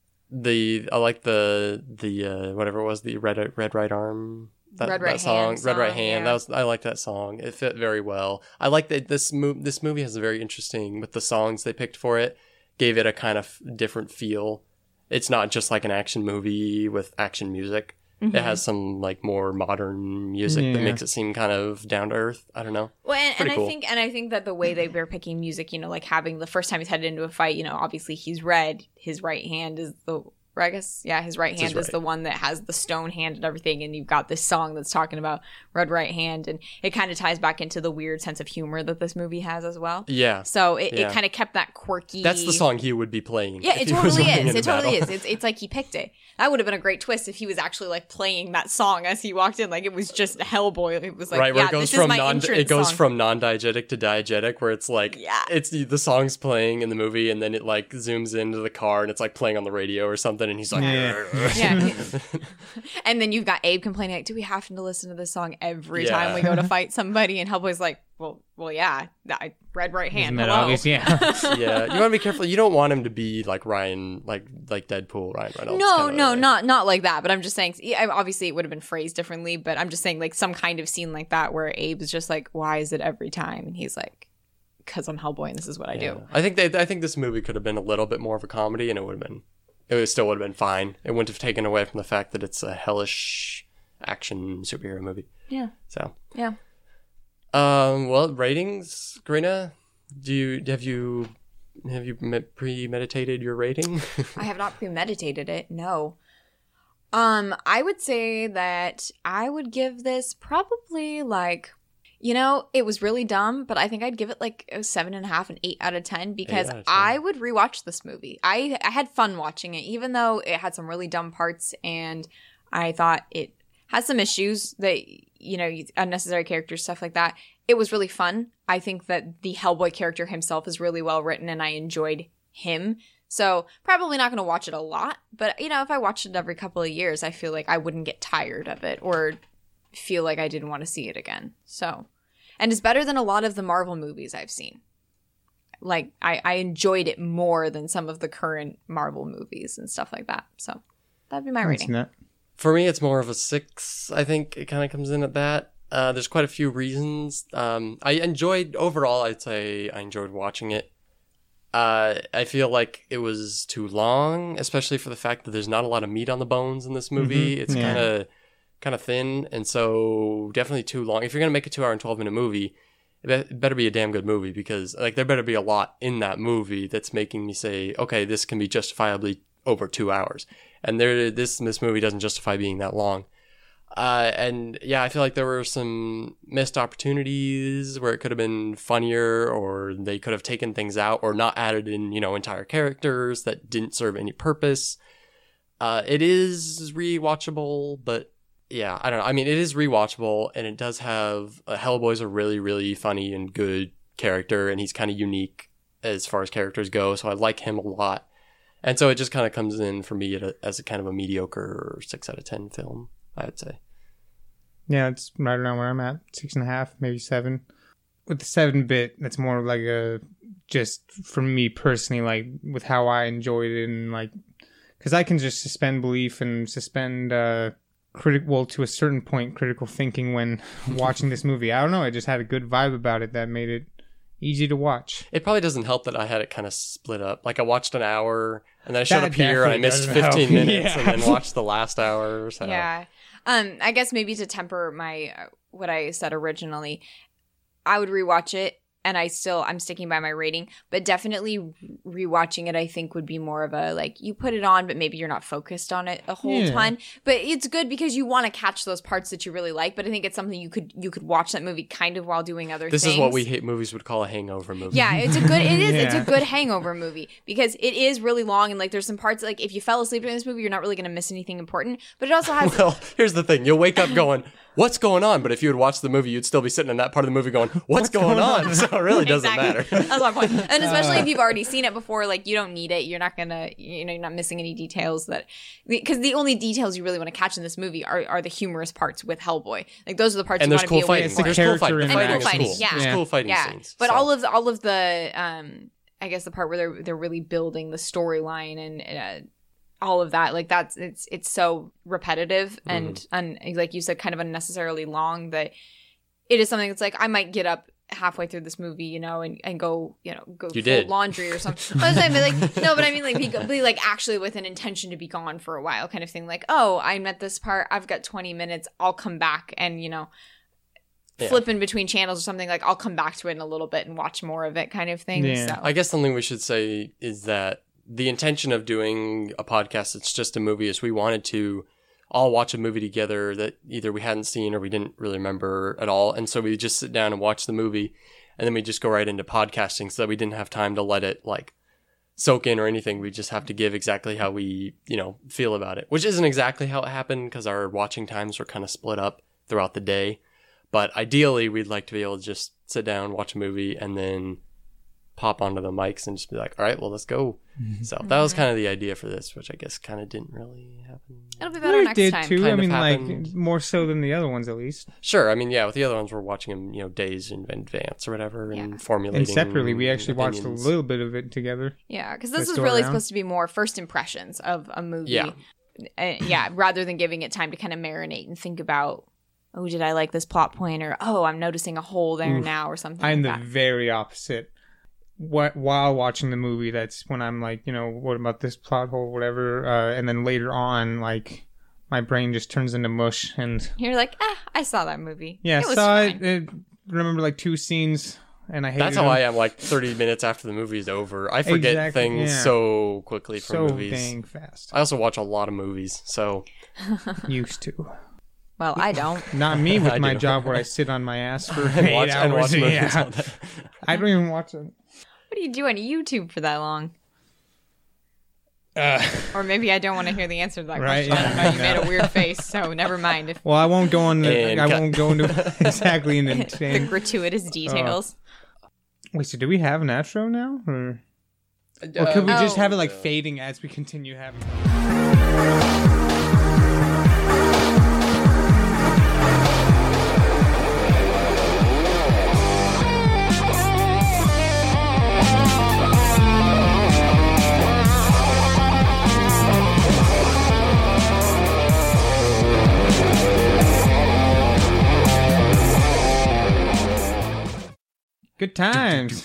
I like the whatever it was, the Red Right Arm. Red Right song, Hand Red Right song, Hand. yeah. I like that song. It fit very well. I like that this movie has a very interesting with the songs they picked for it. Gave it a kind of different feel. It's not just like an action movie with action music. Mm-hmm. It has some like more modern music that Yeah. makes it seem kind of down to earth. I don't know. Well, and Pretty cool. I think that the way they were picking music, you know, like having the first time he's headed into a fight, you know, obviously he's red. His right hand is his right hand is the one that has the stone hand and everything. And you've got this song that's talking about Red Right Hand, and it kind of ties back into the weird sense of humor that this movie has as well. Yeah. So it Yeah. kind of kept that quirky. That's the song he would be playing. Yeah, if it he was totally winning is. in It a totally battle. is. It's like he picked it. That would have been a great twist if he was actually like playing that song as he walked in. Like it was just Hellboy. It was like, Right, where yeah, it goes this from is my entrance it goes song. from non-diegetic to diegetic, where it's like Yeah. it's the song's playing in the movie, and then it like zooms into the car, and it's like playing on the radio or something, and he's like, Yeah. And then you've got Abe complaining, like, do we have to listen to this song every time Yeah. we go to fight somebody? And Hellboy's like, well, yeah, Red Right Hand. Isn't that Hello. obvious? Yeah. yeah, you want to be careful. You don't want him to be like Ryan, like Deadpool, Ryan Reynolds. No, kinda. not like that. But I'm just saying, obviously it would have been phrased differently. But I'm just saying, like some kind of scene like that where Abe's just like, why is it every time? And he's like, because I'm Hellboy and this is what I do. I think this movie could have been a little bit more of a comedy, and it still would have been fine. It wouldn't have taken away from the fact that it's a hellish action superhero movie. Yeah. So Yeah. well, ratings, Karina. Have you premeditated your rating? I have not premeditated it. No. I would say that I would give this probably like, you know, it was really dumb, but I think I'd give it like a 7.5, an 8 out of 10 because 8 out of 10. I would rewatch this movie. I had fun watching it, even though it had some really dumb parts and I thought it had some issues that, you know, unnecessary characters, stuff like that. It was really fun. I think that the Hellboy character himself is really well written and I enjoyed him. So probably not going to watch it a lot, but you know, if I watched it every couple of years, I feel like I wouldn't get tired of it or feel like I didn't want to see it again. So, and it's better than a lot of the Marvel movies I've seen. Like I enjoyed it more than some of the current Marvel movies and stuff like that. So that'd be my rating. For me, it's more of a 6. I think it kind of comes in at that. There's quite a few reasons. Overall, I'd say I enjoyed watching it. I feel like it was too long, especially for the fact that there's not a lot of meat on the bones in this movie. It's kind of thin, and so definitely too long. If you're going to make a 2 hour and 12 minute movie, it better be a damn good movie, because like there better be a lot in that movie that's making me say, okay, this can be justifiably over 2 hours. And this movie doesn't justify being that long. And yeah, I feel like there were some missed opportunities where it could have been funnier, or they could have taken things out or not added in, entire characters that didn't serve any purpose. It is rewatchable, but yeah, I don't know. I mean, it is rewatchable, and it does have Hellboy's a really, really funny and good character, and he's kind of unique as far as characters go. So I like him a lot. And so it just kind of comes in for me as a kind of a mediocre 6 out of 10 film, I would say. Yeah, it's right around where I'm at. 6.5, maybe 7. With the 7-bit, that's more like just for me personally, like with how I enjoyed it, and like, because I can just suspend belief and suspend to a certain point, critical thinking when watching this movie. I don't know, I just had a good vibe about it that made it easy to watch. It probably doesn't help that I had it kind of split up. Like I watched an hour, and then I showed up here and I missed 15 minutes, and then watched the last hour or so. Yeah. I guess maybe to temper my what I said originally, I would rewatch it, and I'm sticking by my rating, but definitely rewatching it I think would be more of a, like, you put it on but maybe you're not focused on it a whole ton. But it's good because you want to catch those parts that you really like, but I think it's something you could watch that movie kind of while doing other things. This is what we hate movies would call a hangover movie. Yeah, it's a good hangover movie, because it is really long, and like there's some parts, like if you fell asleep during this movie, you're not really going to miss anything important, but it also has Well, here's the thing. You'll wake up going, what's going on? But if you had watched the movie, you'd still be sitting in that part of the movie going, what's going on? So it really doesn't matter. That's my point. And especially if you've already seen it before, like, you don't need it. You're not gonna, you're not missing any details because the only details you really want to catch in this movie are the humorous parts with Hellboy. Like, those are the parts And you there's want to cool be aware fighting. from. There's cool fighting. And cool fighting, cool. yeah. There's cool fighting Yeah. scenes. But so. all of the I guess the part where they're really building the storyline and all of that, like, it's so repetitive and like you said, kind of unnecessarily long, that it is something that's like, I might get up halfway through this movie, and go fold laundry or something. But I mean, like, be like actually with an intention to be gone for a while, kind of thing. Like, oh, I'm at this part, I've got 20 minutes, I'll come back and flip in between channels or something. Like, I'll come back to it in a little bit and watch more of it, kind of thing. Yeah. So. I guess something we should say is that the intention of doing a podcast, It's Just a Movie, is we wanted to all watch a movie together that either we hadn't seen or we didn't really remember at all. And so we just sit down and watch the movie, and then we just go right into podcasting, so that we didn't have time to let it like soak in or anything. We just have to give exactly how we, feel about it, which isn't exactly how it happened because our watching times were kind of split up throughout the day. But ideally, we'd like to be able to just sit down, watch a movie, and then pop onto the mics and just be like, all right, well, let's go. So that was kind of the idea for this, which I guess kind of didn't really happen. It'll be better next time. Too. Kind I mean, happened. like, more so than the other ones, at least. Sure. I mean, yeah, with the other ones, we're watching them, days in advance or whatever, and formulating. And separately, we actually opinions. watched a little bit of it together. Yeah, because this is really supposed to be more first impressions of a movie. Yeah. Rather than giving it time to kind of marinate and think about, oh, did I like this plot point? Or, oh, I'm noticing a hole there now, or something I'm like the that. very opposite. While watching the movie, that's when I'm like, what about this plot hole, whatever. And then later on, like, my brain just turns into mush. And You're like, I saw that movie. yeah, it was saw fine. it. Remember like 2 scenes, and I hated That's how them. I am, like 30 minutes after the movie's over. I forget Exactly, things yeah. so quickly from so movies. dang fast. I also watch a lot of movies, so Used to. Well, I don't. Not me with I my do. job where I sit on my ass for and 8 watch hours. movies Yeah. all day. I don't even watch it. What do you do on YouTube for that long? Uh, Or maybe I don't want to hear the answer to that Right, question. I don't know. You yeah. made a weird face, so never mind. If well, I won't go on. And I cut. won't go into exactly in the the. gratuitous details. Wait, so do we have an outro now, or could we just Oh. have it like fading as we continue having? Good times.